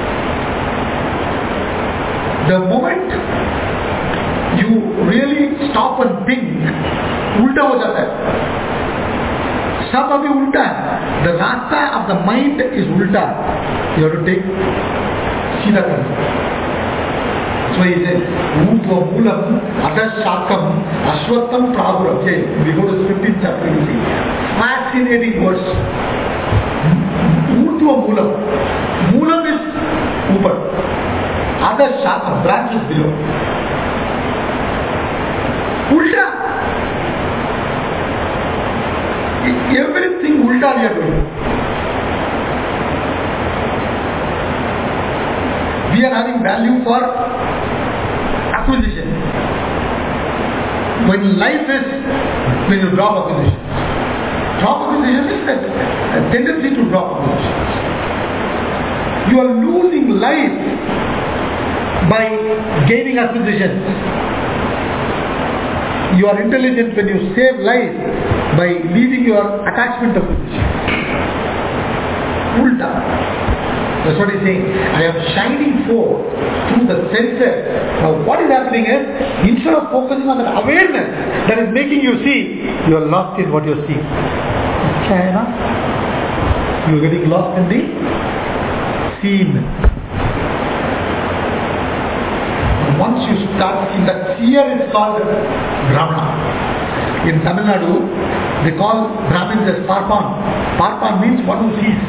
the moment you really stop and think, ulta ho jata hai. Sab abhi ulta hai. The rasta of the mind is ulta. You have to take सीधा करना. So he says, Utva Moolam, Adashakam, Ashwatam Prabhuram. Okay, we go to the fifteenth chapter, you see. Fascinating words. Utva Moolam. Moolam is upar. Adashakam, branch is below. Ulta. Everything ulta we are doing. We are having value for acquisition. When life is, when you drop acquisition. Drop acquisition is a, a tendency to drop acquisition. You are losing life by gaining acquisitions. You are intelligent when you save life by leaving your attachment acquisition. Ulta. That's what he's saying. I am shining forth through the senses. Now what is happening is, instead of focusing on that awareness that is making you see, you are lost in what you are seeing. You are getting lost in the scene. Once you start seeing, that seer is called Brahmana. In Tamil Nadu, they call Brahmins as Parpan. Parpan means one who sees.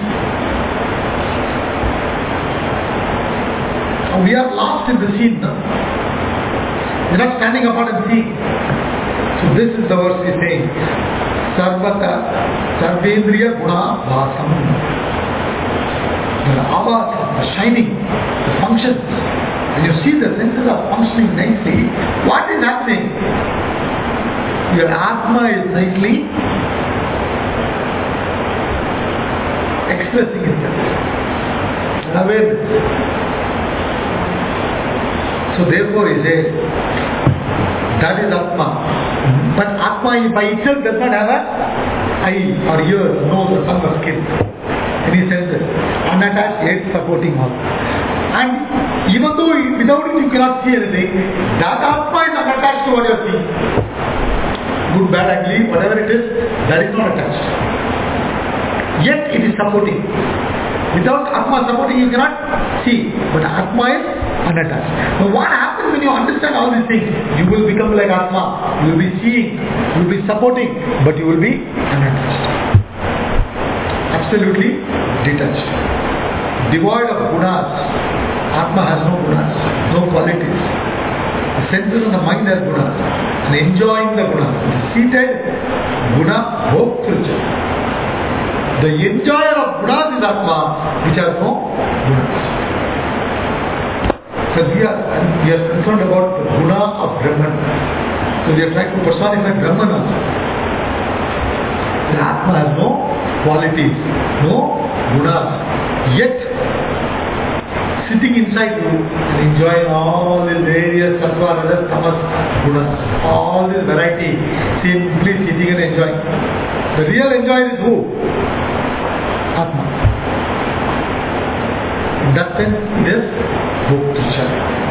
We are lost in the scene now. We are not standing apart and seeing. So this is the verse he is saying. Sarvata Sarvendriya Guna Vasam. the avas, the shining, the functions, and you see the senses are functioning nicely, what is happening? Your Atma is nicely expressing itself. Awareness. So therefore he says, that is Atma. But Atma by itself does not have a eye or ear, nose or tongue or skin. Any senses. Unattached yet supporting all. And even though without it you cannot see anything, that Atma is unattached to what you are seeing. Good, bad, ugly, whatever it is, that is not attached. Yet it is supporting. Without Atma supporting you cannot see. But Atma is unattached. Now what happens when you understand all these things? You will become like Atma. You will be seeing, you will be supporting, but you will be unattached. Absolutely detached. Devoid of gunas. Atma has no gunas, no qualities. The senses and the mind are gunas. And enjoying the gunas. Seated, guna, bhoktrija. The enjoyer of gunas is Atma, which has no gunas. So we are, we are concerned about the guna of Brahman. So we are trying to personify Brahman also. The Atma has no qualities, no gunas. Yet, sitting inside you and enjoying all these various sattva, rajas, tamas, gunas, all this variety, simply sitting and enjoying. The real enjoyer is who? Atma. In that sense, it is Bhoktisha.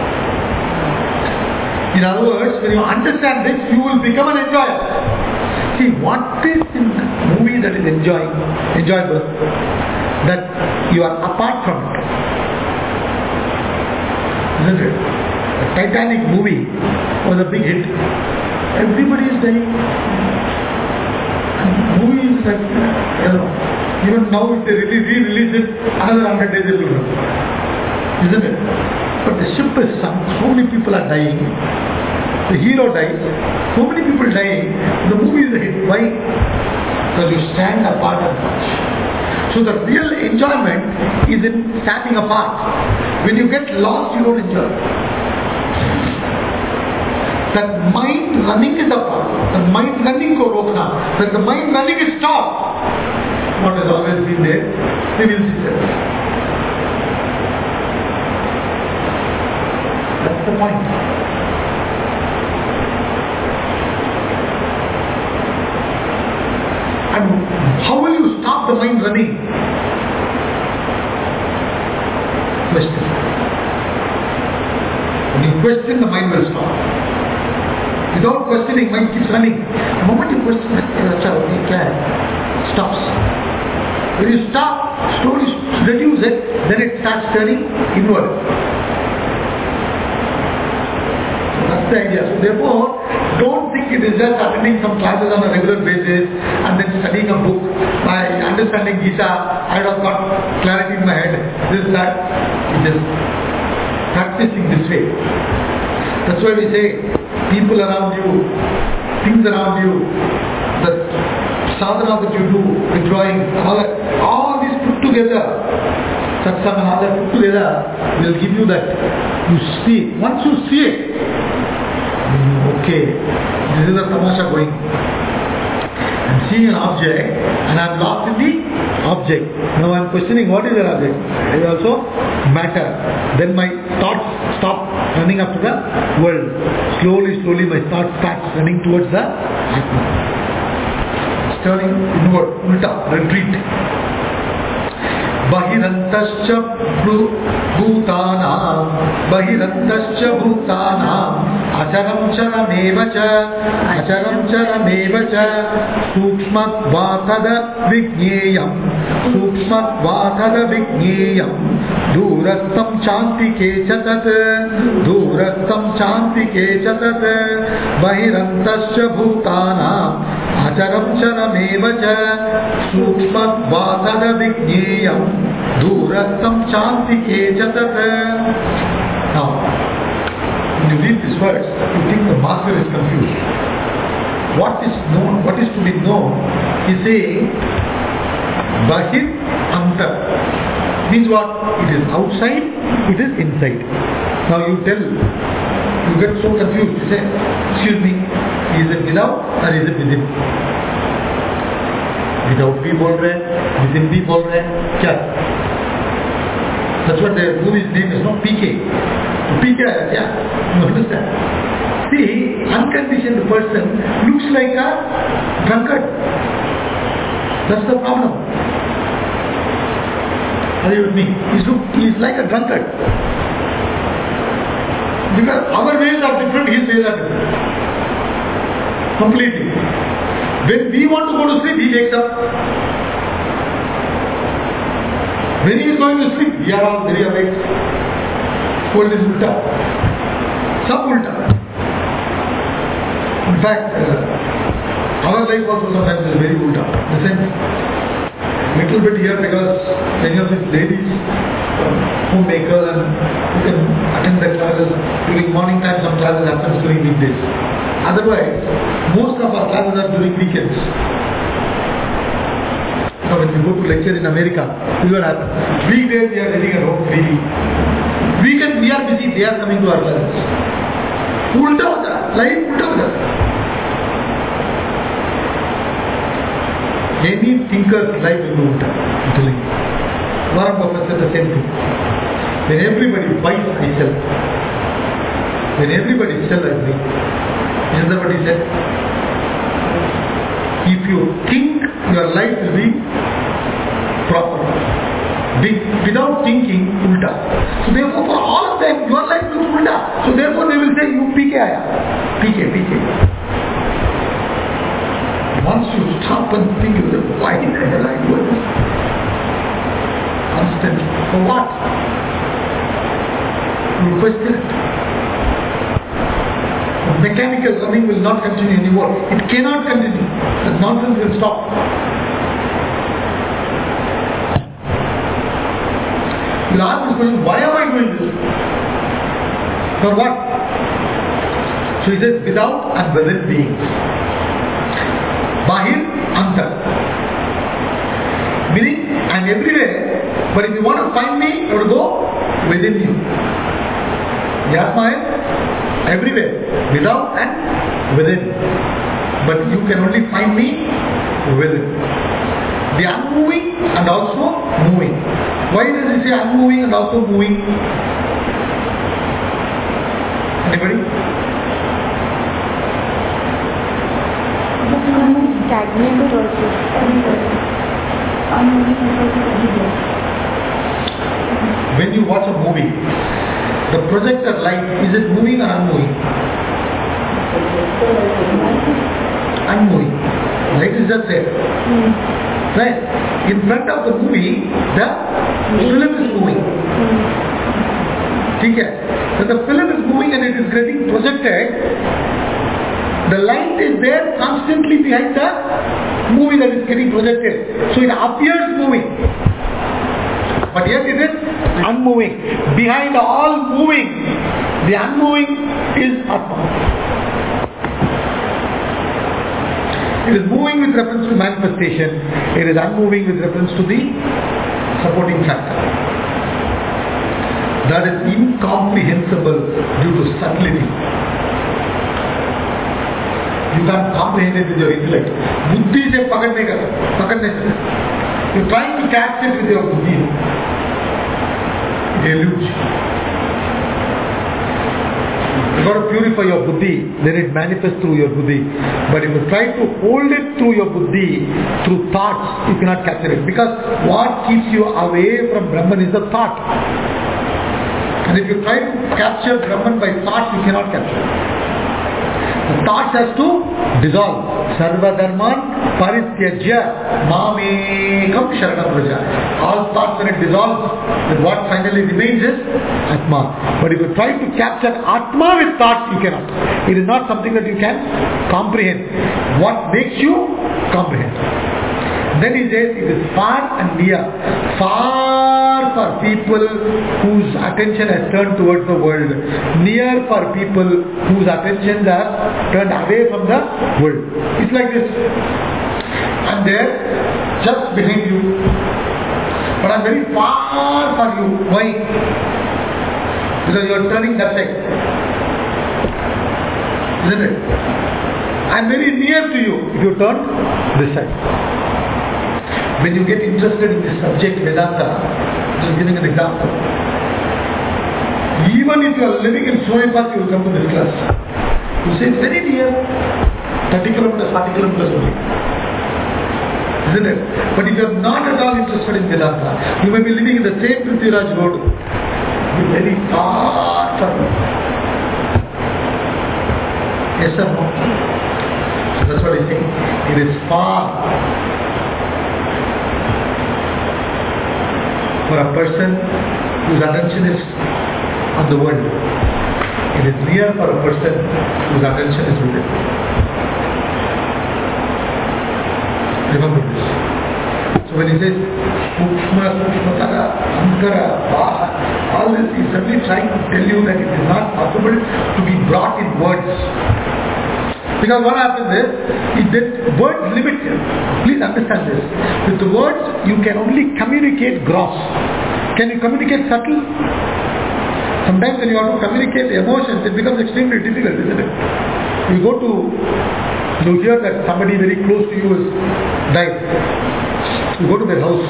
In other words, when you understand this, you will become an enjoyer. See, what is in the movie that is enjoying, enjoyable? That you are apart from it. Isn't it? The Titanic movie was a big hit. Everybody is dying. And the movie is like, you know, even now if they re-release it, another hundred days it will run. Isn't it? But the ship is sunk, so many people are dying. The hero dies, so many people dying. The movie is a hit. Why? Because you stand apart and watch. So the real enjoyment is in standing apart. When you get lost, you don't enjoy. That mind running is apart. The mind running ko rokna. When the mind running is stopped, what has always been there, reveals itself. That's the point. And how will you stop the mind running? Question. When you question, the mind will stop. Without questioning, mind keeps running. The moment you question, it stops. When you stop, slowly reduce it, then it starts turning inward. So that's the idea. So therefore, don't think it is just attending some classes on a regular basis and then studying a book. By understanding Gita, I have got clarity in my head. This, that. It is practicing this way. That's why we say, people around you, things around you, the sadhana that you do, withdrawing, all that, all these put together, satsang and all that put together, will give you that. You see, once you see it, okay, this is a tamasha going. I'm seeing an object and I'm lost in the object. Now I'm questioning what is that object. It is also matter. Then my thoughts stop running after the world. Slowly, slowly my thoughts start running towards the Atma. It's turning inward, ulta, retreat. Bahirantascha bhutanam, bahirantascha bhutanam, acharam charamevacha, acharam charamevacha, sukshmat vatada vigneyam, sukshmat vatada vigneyam, durastam chantike chatat, durastam chantike chatat, bahirantascha bhutanam, acharam charamevacha, sukshmat vatada vigneyam, durastam chantike chatat. Now, when you read these words, you think the master is confused. What is known, what is to be known is a Bahir Antar. Means what? It is outside, it is inside. Now you tell, you get so confused. You say, excuse me, is it without or is it within? Without भी बोल रहे हैं, within भी बोल रहे हैं, क्या? That's what the movie's name is, no? P K. P K है क्या? You understand? See, unconditioned person looks like a drunkard. That's the problem. Are you with me? He's, look, he's like a drunkard. Because our ways are different, his ways are different. Completely. When we want to go to sleep, he wakes up. When he is going to sleep, we are all very awake. World is ulta. Sab ulta. In fact, uh, our life also sometimes is very ulta. The same. Little bit here because many of these ladies, um, homemakers, and who can attend the classes during morning time. Some classes happen during weekdays. Otherwise, most of our classes are during weekends. So when we go to lecture in America, this is what happens. Weekdays we are sitting at home freely. Weekend we are busy. They are coming to our classes. Ulta होता है, life ulta होता है. Any thinker's life will be ulta. I'm telling you. Warren Buffett said the same thing. When everybody buys, I sell. When everybody sells, I bring. Isn't that what he said? If you think your life will be proper, big, without thinking, ulta. So therefore, for all of them, your life will be ulta. So therefore, they will say, you P K aaya. P K, P K. Once you stop and think, you say, why did I do this? Constantly. For what? You question it. Mechanical running will not continue anymore. It cannot continue. The nonsense will stop. You'll ask this question, why am I doing this? For what? So he says, without and within beings. Bahir, Antar. Meaning, I am everywhere, but if you want to find me, you have to go within you. The Atma is everywhere, without and within. But you can only find me within. The unmoving and also moving. Why does he say unmoving and also moving? Anybody? Stagnant also. When you watch a movie, the projector light, is it moving or unmoving? Unmoving. Light is just there. Mm. Right? In front of the movie, the film is moving. Okay? So the film is moving and it is getting projected. The light is there constantly behind the movie that is getting projected. So it appears moving. But yet it is unmoving. Behind all moving, the unmoving is Atma. It is moving with reference to manifestation. It is unmoving with reference to the supporting factor. That is incomprehensible due to subtlety. You can't comprehend it with your intellect. Buddhi se pakadne ka, pakadne se. You're trying to catch it with your buddhi. It eludes. You've got to purify your buddhi, then it manifests through your buddhi. But if you try to hold it through your buddhi, through thoughts, you cannot capture it. Because what keeps you away from Brahman is the thought. And if you try to capture Brahman by thought, you cannot capture it. The thought has to dissolve. Sarva dharman parityajya mamekam sharanam vraja. All thoughts when it dissolves, then what finally remains is Atma. But if you try to capture Atma with thoughts, you cannot. It is not something that you can comprehend. What makes you comprehend? Then he says it is far and near. Far for people whose attention has turned towards the world. Near for people whose attentions are turned away from the world. It's like this. And there, just behind you, But I am very far from you. Why? Because you are turning that side. Isn't it? I am very near to you if you turn this side. When you get interested in this subject, Vedanta, just giving an example. Even if you are living in Sonepat, you will come to this class. You say it's very near, thirty kilometers, forty kilometers only. Isn't it? But if you are not at all interested in Vedanta, you may be living in the same Prithviraj road. Be very far from you. Yes or no? So that's what I think. It is far for a person whose attention is on the world. It is near for a person whose attention is within. Remember this. So when he says Sukshma, Sukshmatara, Ankara, Vaha, all this he is simply trying to tell you that it is not possible to be brought in words. Because what happens is, is that words limit you. Please understand this. With the words, you can only communicate gross. Can you communicate subtle? Sometimes when you want to communicate emotions, it becomes extremely difficult, isn't it? You go to, you hear that somebody very close to you has died. You go to their house.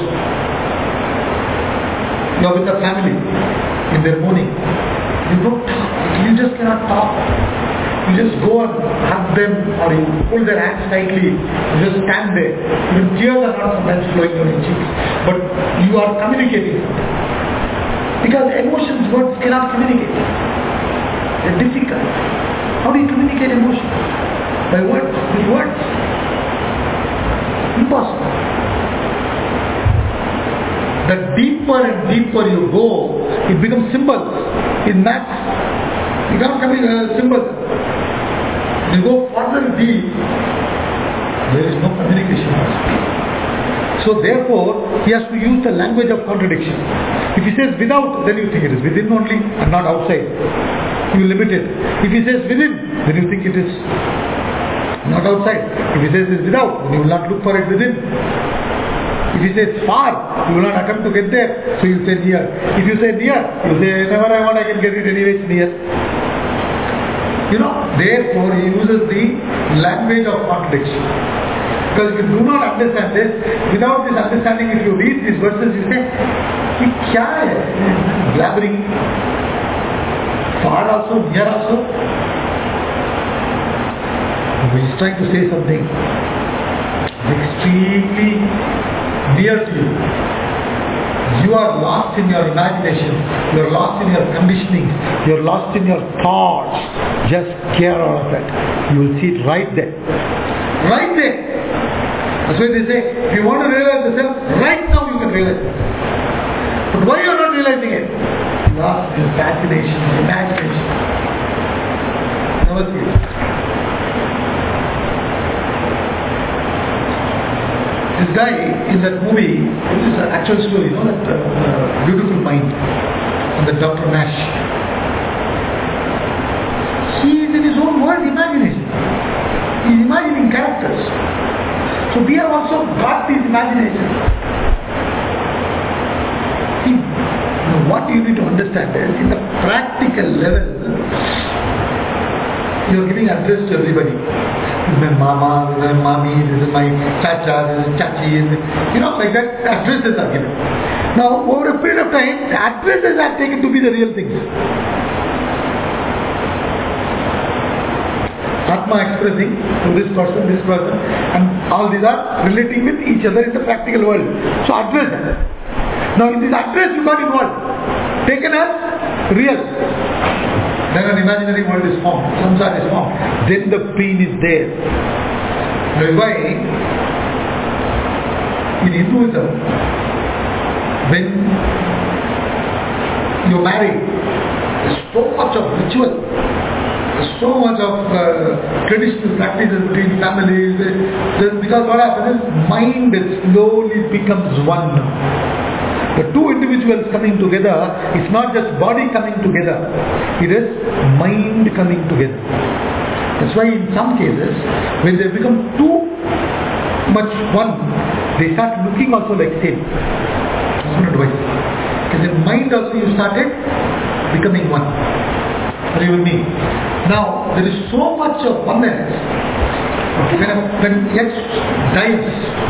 You are with the family in their mourning. You don't talk. You just cannot talk. You just go and hug them, or you pull their hands tightly. You just stand there. Even tears are not sometimes flowing down your cheeks. But you are communicating. Because emotions, words cannot communicate. They're difficult. How do you communicate emotion? By words, with words. Impossible. The deeper and deeper you go, it becomes symbols. In maths, you can't communicate uh, symbols. You go further deep, there is no communication. So therefore, he has to use the language of contradiction. If he says without, then you think it is within only and not outside. You limit it. If he says within, then you think it is not outside. If he says it is without, then you will not look for it within. If he says far, you will not attempt to get there, so you say near. If you say near, you say never I want, I can get it anyway, it's near. You know, therefore he uses the language of contradiction. Because if you do not understand this, without this understanding, if you read these verses, you say, "Ye kya hai?" Blabbering. Far also, near also. He is trying to say something extremely near to you. You are lost in your imagination. You are lost in your conditioning. You are lost in your thoughts. Just care out of that. You will see it right there. Right there. That's why they say, if you want to realize the self, right now you can realize it. But why you are not realizing it? Lost in fascination, imagination. Never see it. This guy in that movie, this is an actual story, you know, that uh, uh, Beautiful Mind, and the Doctor Nash. He is in his own world, imagination. He is imagining characters. So we have also got these imaginations. See, you know, what you need to understand is, in the practical level, you are giving address to everybody. This is my mama, this is my mommy, this is my chacha, this is chachi, you know, like that, addresses are given. Now, over a period of time, the addresses are taken to be the real things. Atma expressing to this person, this person, and all these are relating with each other in the practical world. So, address. Now, in this address, you got involved, taken as real. Then an imaginary world is formed, samsara is formed. Then the pain is there. That's why in Hinduism, when you marry, there's so much of ritual, there's so much of uh, traditional practices between families. Because what happens is, mind slowly becomes one. The two individuals coming together, it's not just body coming together, it is mind coming together. That's why in some cases, when they become too much one, they start looking also like same. That's one advice. Because in mind also you started becoming one. Are you with me? Now, there is so much of oneness. When, a, when X dies,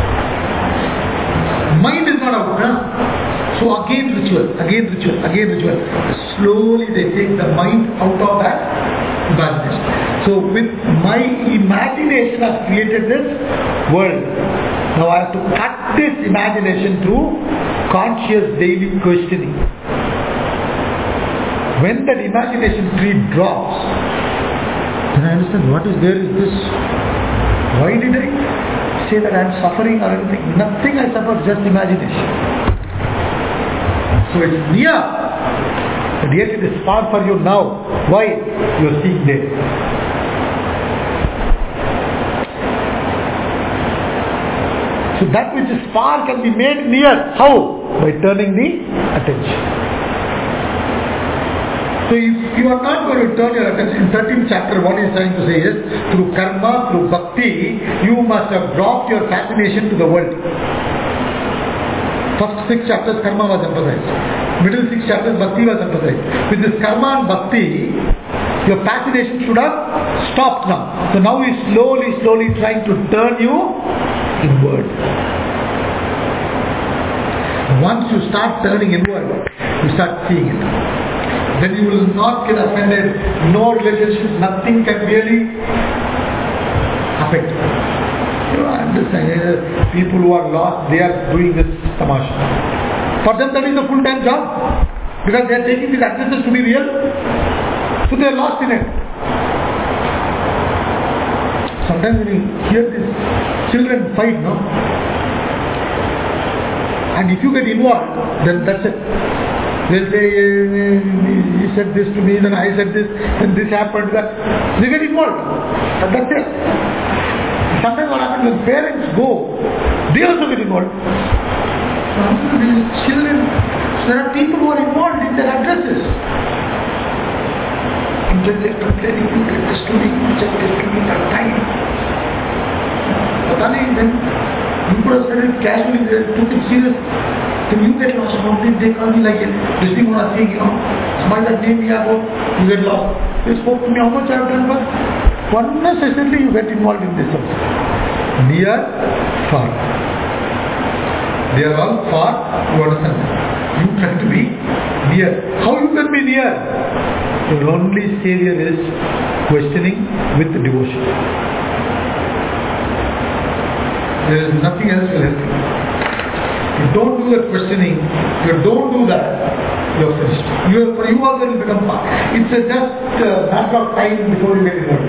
mind is not out. Huh? So again ritual, again ritual, again ritual. Slowly they take the mind out of that imagination. So with my imagination has created this world. Now I have to cut this imagination through conscious daily questioning. When that imagination tree drops, then I understand what is there is this. Why did I say that I am suffering or anything? Nothing I suffer, just imagination. So it's near, but yet it is far for you now. Why? You are seeing there. So that which is far can be made near. How? By turning the attention. So if you are not going to turn your attention, in thirteenth chapter what he is trying to say is, through karma, through bhakti, you must have dropped your fascination to the world. First six chapters karma was emphasized. Middle six chapters bhakti was emphasized. With this karma and bhakti, your fascination should have stopped now. So now he is slowly, slowly trying to turn you inward. Once you start turning inward, you start seeing it. Then you will not get offended. No relationship, nothing can really affect you. You know, I understand. Uh, people who are lost, they are doing this tamasha. For them, that is a full-time job. Because they are taking these addresses to be real. So they are lost in it. Sometimes when you hear these children fight, no? And if you get involved, then that's it. They'll say, he said this to me, then I said this, then this happened, that. They get involved. And that's it. Sometimes what happens when parents go, they also get involved. So these children, so there are people who are involved in their addresses. And then they're complaining, you get this to me, you get this to me, that time. But then you could have said it casually, they took it serious. Then you get lost about it, they can't be like it. This thing what I'm saying, you know, somebody that name me about, you get lost. They spoke to me how much I have done, but unnecessarily you get involved in this also. Near, far. They are all far, you understand. You try to be near. How you can be near? Your only savior is questioning with devotion. There is nothing else will help you. You don't do that questioning, you don't do that, you are finished. You are, for you also will become far. It's a just a matter of time before you get involved.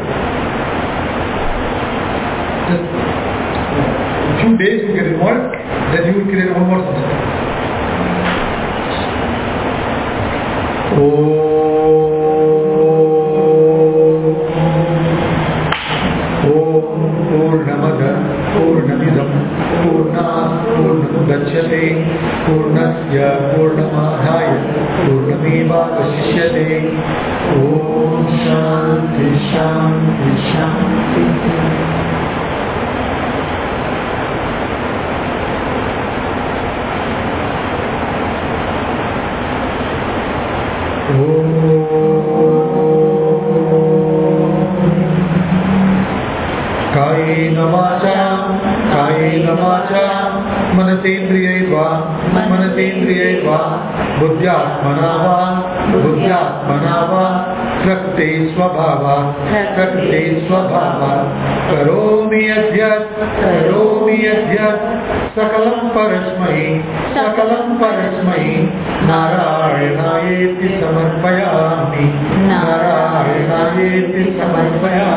Just a few days you get involved, then you will create one more system. Oh. Gacchate Purnasya Purnamadhaya Purnamevavasishyate. Om Shanti Shanti Shanti. Kaena vacha Kaena vacha Manasendriyaiva Manasendriyaiva Buddhyatmanava Buddhyatmanava Prakte Swabhava Prakte Swabhava Karomi Adhyat Karomi Adhyat Sakalam Parasmai Sakalam Parasmai Narayana Eti Samarpayami Narayana Eti Samarpayami.